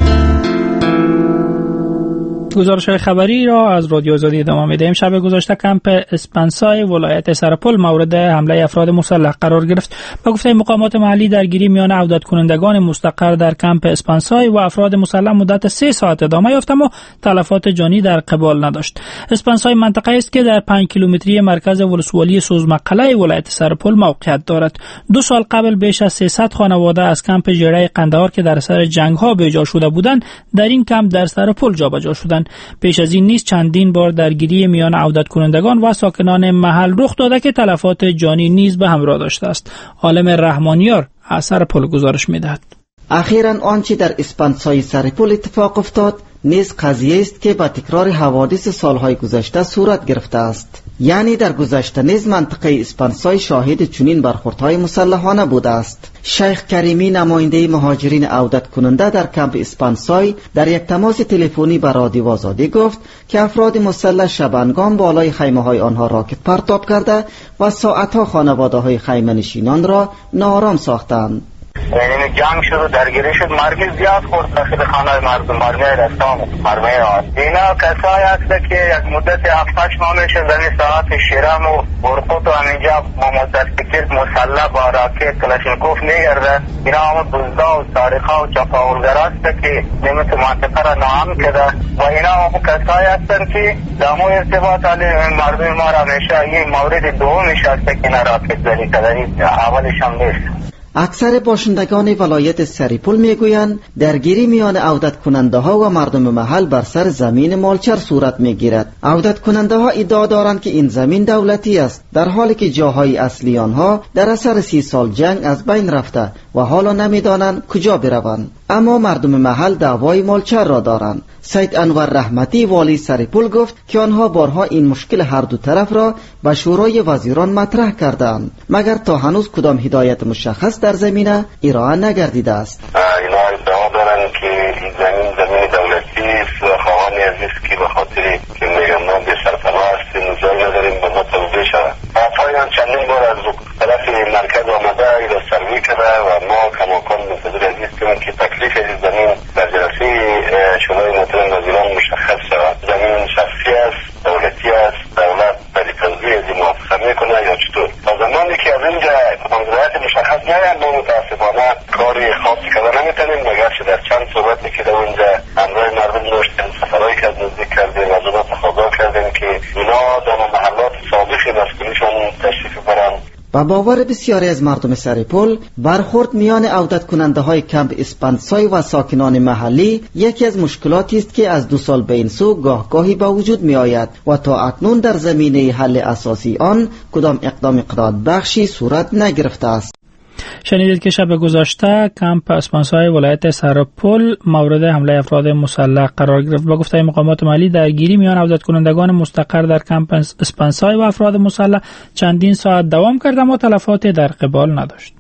گزارش‌های خبری را از رادیو آزادی ادامه می‌دهیم. شب گذشته کمپ اسپانسای ولایت سرپل مورد حمله افراد مسلح قرار گرفت. با گفته مقامات محلی درگیری میان عودت کنندگان مستقر در کمپ اسپانسای و افراد مسلح مدت سه ساعت ادامه یافت اما تلفات جانی در قبال نداشت. اسپانسای منطقه است که در پنج کیلومتری مرکز ولسوالی سوزمقله ولایت سرپل موقعیت دارد. دو سال قبل بیش از سیصد خانواده از کمپ جیره قندهار که در اثر جنگ‌ها به جا شده بودند در این کمپ در سرپل جابجا شدند. پیش از این نیز چندین بار درگیری میان عودت کنندگان و ساکنان محل رخ داده که تلفات جانی نیز به همراه داشته است. عالم رحمانیار از سرپل گزارش می‌دهد. اخیراً آنچه در اسپانسای سرپل اتفاق افتاد نیز قضیه است که با تکرار حوادث سالهای گذشته صورت گرفته است. یعنی در گذشته نیز منطقه اسپانسای شاهد چنین برخوردهای مسلحانه بوده است. شیخ کریمی نماینده مهاجرین عودت کننده در کمپ اسپانسای در یک تماس تلفنی با رادیو آزادی گفت که افراد مسلح شبانگان بالای خیمه های آنها راکت پرتاب کرده و ساعتها خانواده های خیمه نشینان را ناآرام ساختند. یعنی جنگ شد، درگیری شد، مرگ زیاد خورد داخل خانه مردم، مرمی رستان مرمی آد اینا کسایی هست که یک مدت هفت هشت ماه میشه در این ساعت شیرم و برخوت و همینجا متفکر مسلح با راکت کلاشینکوف میگرده. اینا همه بزدا و سارقا و چپاولگر هست که نمیت منطقه را ناام کرده و اینا همه کسایی هستن که دامو ارتباط علی مردم ما را میشه این مورد دومیش هست که اینا راکت زنی کدنی اولش هم نیست. اکثر باشندگان ولایت سرپل میگویند درگیری میان عودت کننده ها و مردم محل بر سر زمین مالچر صورت میگیرد. عودت کننده ها ادعا دارند که این زمین دولتی است در حالی که جاهای اصلی آنها در اثر سی سال جنگ از بین رفته و حالا نمیدانند کجا بروند. اما مردم محل دعوای مالچر را دارند. سید انور رحمتی والی سرپل گفت که آنها بارها این مشکل هر دو طرف را به شورای وزیران مطرح کردند مگر تا هنوز کدام هدایت مشخص در زمینه ارائه نگردیده است. اینا ادعا دارند که این زمین زمین دولتی است و خواهانی عزیز که به خاطر که میگم ما به سرپناه هستیم جای نداریم به ما توضیح شود. آفایان چندین بار از طرف مرکز آمده ایرا سروی کرده و ما کماکان منتظر عزیز کنیم که تکلیف از زمین در جلسه شورای محترم وزیران مشخص شود. زمین شخصی است، دولتی است، دولت در توزیع از موافقه میکنه یا چطور؟ تا زمانی که از اینجا منظورات مشخص نیاید ما متاسفانه کاری خاصی کرده نمیتونیم مگر که در چند صورتی که در اونجا همراه مردم داشتیم سفرهایی که از نزدیک کردیم از اونا تقاضا کردیم که اونا در محلات سابقی مسئولیشون تشریف برن. با باور بسیاری از مردم سرپل برخورد میان عودت کننده های کمپ اسپانسای و ساکنان محلی یکی از مشکلاتی است که از دو سال به این سو گاه گاهی با وجود می آید و تا اکنون در زمینه حل اساسی آن کدام اقدام قدرت بخشی صورت نگرفته است. شنیدید که شب گذشته کمپ اسپانسای ولایت سرپل مورد حمله افراد مسلح قرار گرفت. با گفته مقامات محلی درگیری میان عودت کنندگان مستقر در کمپ اسپانسای و افراد مسلح چندین ساعت دوام کرد اما تلفات در قبال نداشت.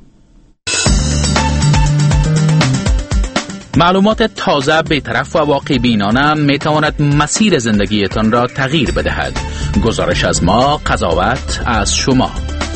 معلومات تازه بی‌طرف و واقع بینانه می تواند مسیر زندگیتان را تغییر بدهد. گزارش از ما، قضاوت از شما.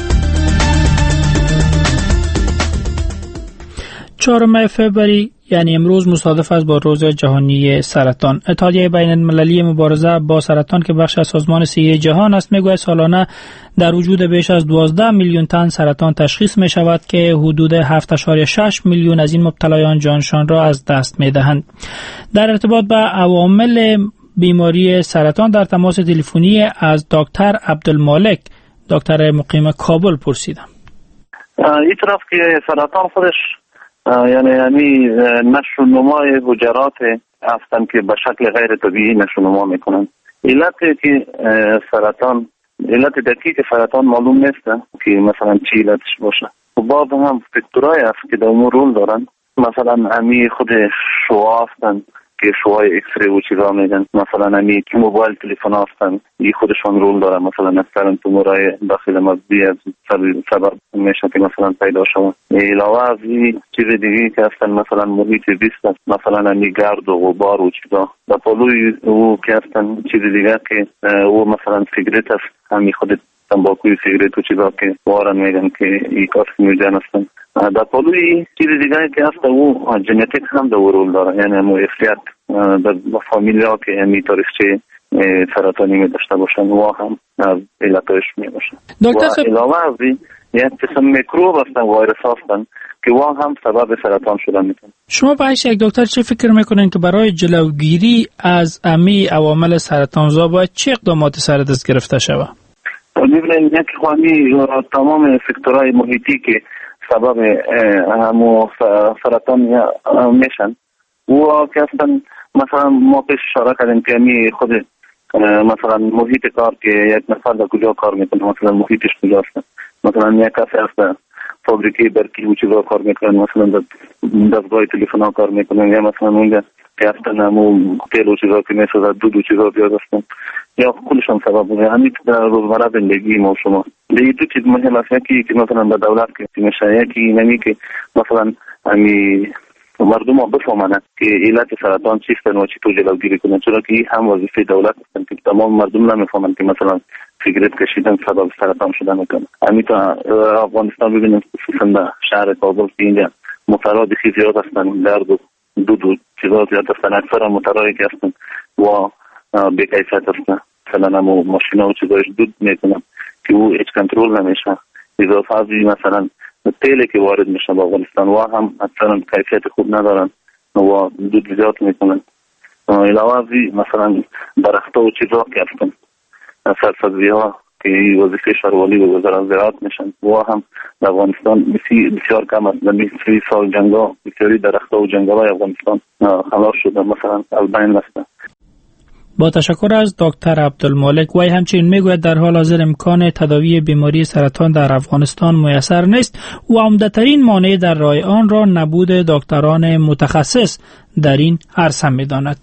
چهارم فوریه یعنی امروز مصادف است با روز جهانی سرطان. اتحادیه بین المللی مبارزه با سرطان که بخش از سازمان صحی جهان است میگوید سالانه در وجود بیش از دوازده میلیون تن سرطان تشخیص می شود که حدود هفت ممیز شش میلیون از این مبتلایان جانشان را از دست می دهند. در ارتباط با عوامل بیماری سرطان در تماس تلفنی از دکتر عبدالمالک دکتر مقیم کابل پرسیدم. این طرف که سرطان خودش یعنی همی نشو نمای حجرات هستن که به شکل غیر طبیعی نشو نما میکنن. علت که سرطان علت دقیق سرطان معلوم نیست که مثلا چی علتش باشه. و بعد هم فکتورای هست که در امور رول دارن. مثلا همی خود شعاع هستن که شوهای اکسری و چیزا میدن. مثلا همین موبایل تلفن هستن این خودشون رول داره، مثلا اکثرا تومورای داخل مغزی از سبب میشه که مثلا پیدا شود. علاوه از این چیز دیگه که هستن مثلا محیط زیست، مثلا همین گرد و غبار و چیزا در پلوی او که هستن. چیز دیگه که او مثلا سیگرت است، همین خود تنباکوی سیگرت و چیزا که وارن میگن که این کارسینوژن هستن. در پلوی چیز دیگه که هست او ژنتیک هم در رول داره، یعنی همون اختیار در فامیلیا که همین تاریخچه سرطانی می داشته باشن و هم از علتش می باشن. و علاوه از این یک قسم میکروب هستن، ویروس هستن که وا هم سبب سرطان شدن میتونن. شما باید یک دکتر چه فکر میکنین که برای جلوگیری از امی عوامل سرطانزا باید چه اقداماتی سر دست گرفته شود؟ میبینید یک خواهی تمام فکتورهای محیطی که سبب همو سرطان میشن و که هستن. مثلا ما پیش اشاره کردیم که همی خود مثلا محیط کار که یک نفر در کجا کار میکنه، مثلا محیطش کجا هست. مثلا یک کسی هست فابریکی برکی و چیزا کار میکنه، مثلا در دستگاه تلفن ها کار میکنه، یا مثلا اونجا که هستن همو تیل و چیزا که میسازد دود و چیزا بیاد هستن، یا کلشان سبب بوده. همین در روزمره زندگی ما شما دیگه دو چیز مهم است. یکی که مثلا به دولت که میشه، یکی نمی که مثلا همین مردم ها بفهمند که علت سرطان چیست و چطور جلوگیری کنند، چرا که هم وظیفه دولت است که تمام مردم نمیفهمند که مثلا سیگرت کشیدن سبب سرطان شدن میکنه. همین تا افغانستان ببینیم خصوصا در شهر کابل که اینجا مطرها دیگه زیاد هستن، درد و دود و چیزا زیاد هستن. اکثر مطرهایی که هستن و بی‌کیفیت هستن، مثلا همو ماشینا و چیزایش دود میکنن که او هیچ کنترل نمیشه. اضافه از این مثلا تیلی که وارد میشه با افغانستان و هم اکثرا کیفیت خوب ندارن و دود زیاد میکنن. علاوه از این مثلا درخت و چیزا که هستن، سرسبزی ها که وظیفه شهروالی و وزارت زراعت میشن و هم در افغانستان بسیار کم است. در سی سال جنگا بسیاری درخت و جنگل های افغانستان خلاص شده، مثلا البین هستن. با تشکر از دکتر عبدالمالک. وی همچنین میگوید در حال حاضر امکان تداوی بیماری سرطان در افغانستان میسر نیست و عمده‌ترین مانع در راه آن را نبود دکتران متخصص در این عرصه می‌داند.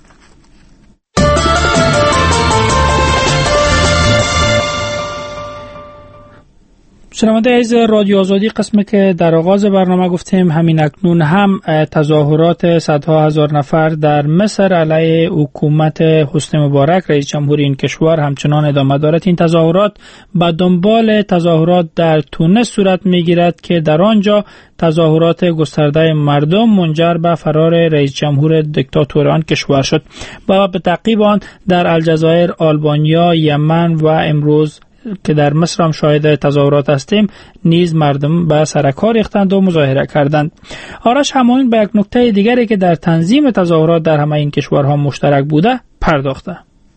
شنونده عزیز رادیو آزادی، قسمی که در آغاز برنامه گفتیم همین اکنون هم تظاهرات صدها هزار نفر در مصر علیه حکومت حسنی مبارک رئیس جمهور این کشور همچنان ادامه دارد. این تظاهرات به دنبال تظاهرات در تونس صورت میگیرد که در آنجا تظاهرات گسترده مردم منجر به فرار رئیس جمهور دیکتاتور آن کشور شد و به تعقیب آن در الجزایر، آلبانیا، یمن و امروز که در مصر هم شاهد تظاهرات هستیم نیز مردم به سر کار ریختند و مظاهره کردند. آرش همایون به یک نکته دیگری که در تنظیم تظاهرات در همه این کشورها مشترک بوده پرداخته.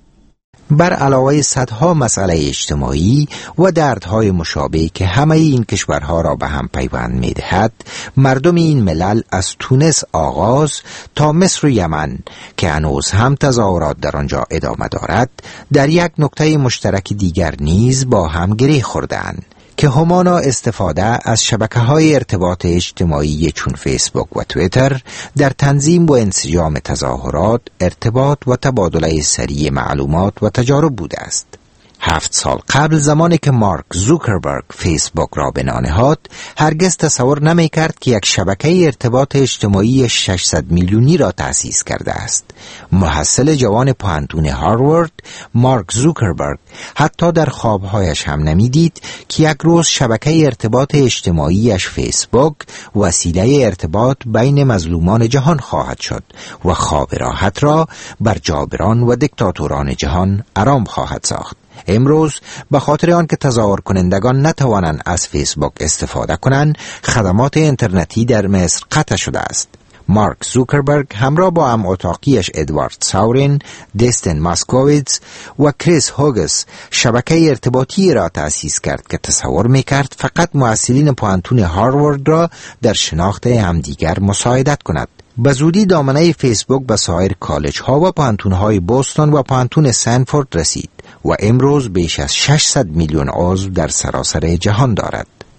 بر علاوه صدها مسئله اجتماعی و دردهای مشابه که همه این کشورها را به هم پیوند می‌دهد، مردم این ملل از تونس آغاز تا مصر و یمن که هنوز هم تظاهرات در آنجا ادامه دارد، در یک نکته مشترک دیگر نیز با هم گره خوردند که همانا استفاده از شبکه‌های ارتباط اجتماعی چون فیسبوک و توییتر در تنظیم و انسجام تظاهرات، ارتباط و تبادله سریع معلومات و تجارب بوده است. هفت سال قبل زمانی که مارک زوکربرگ فیسبوک را بنا نهاد، هرگز تصور نمی کرد که یک شبکه ارتباط اجتماعی ششصد میلیونی را تأسیس کرده است. محصل جوان پانتون هاروارد مارک زوکربرگ حتی در خوابهایش هم نمیدید که یک روز شبکه ارتباط اجتماعیش فیسبوک وسیله ارتباط بین مظلومان جهان خواهد شد و خواب راحت را بر جابران و دیکتاتوران جهان آرام خواهد ساخت. امروز به خاطر آن که تظاهر کنندگان نتوانند از فیسبوک استفاده کنند، خدمات اینترنتی در مصر قطع شده است. مارک زوکربرگ همراه با هم اتاقیش ادوارد ساورین، دستن ماسکوویتز و کریس هوگس شبکه ارتباطی را تأسیس کرد که تصور میکرد فقط محصلین پانتون هاروارد را در شناخت همدیگر مساعدت کند. به زودی دامنه فیسبوک به سایر کالج ها و پانتون های بوستون و پانتون سنفورد رسید و امروز بیش از ششصد میلیون عضو در سراسر جهان دارد.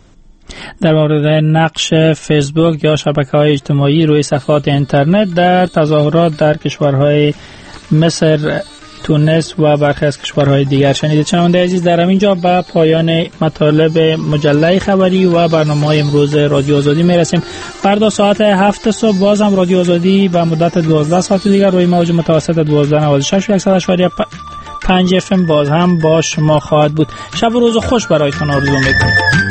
در مورد نقش فیسبوک یا شبکه‌های اجتماعی روی صفحات اینترنت در تظاهرات در کشورهای مصر، تونس و برخی از کشورهای دیگر شنیدید. شنونده عزیز، در همینجا به پایان مطالب مجله خبری و برنامه‌های امروز رادیو آزادی میرسیم. فردا ساعت هفت صبح باز هم رادیو آزادی به مدت دوازده ساعت دیگر روی موج متوسط دوازده نود و شش و صد و شش و پنج اف ام باز هم با شما خواهد بود. شب و روز خوش برایتان آرزو می‌کنم.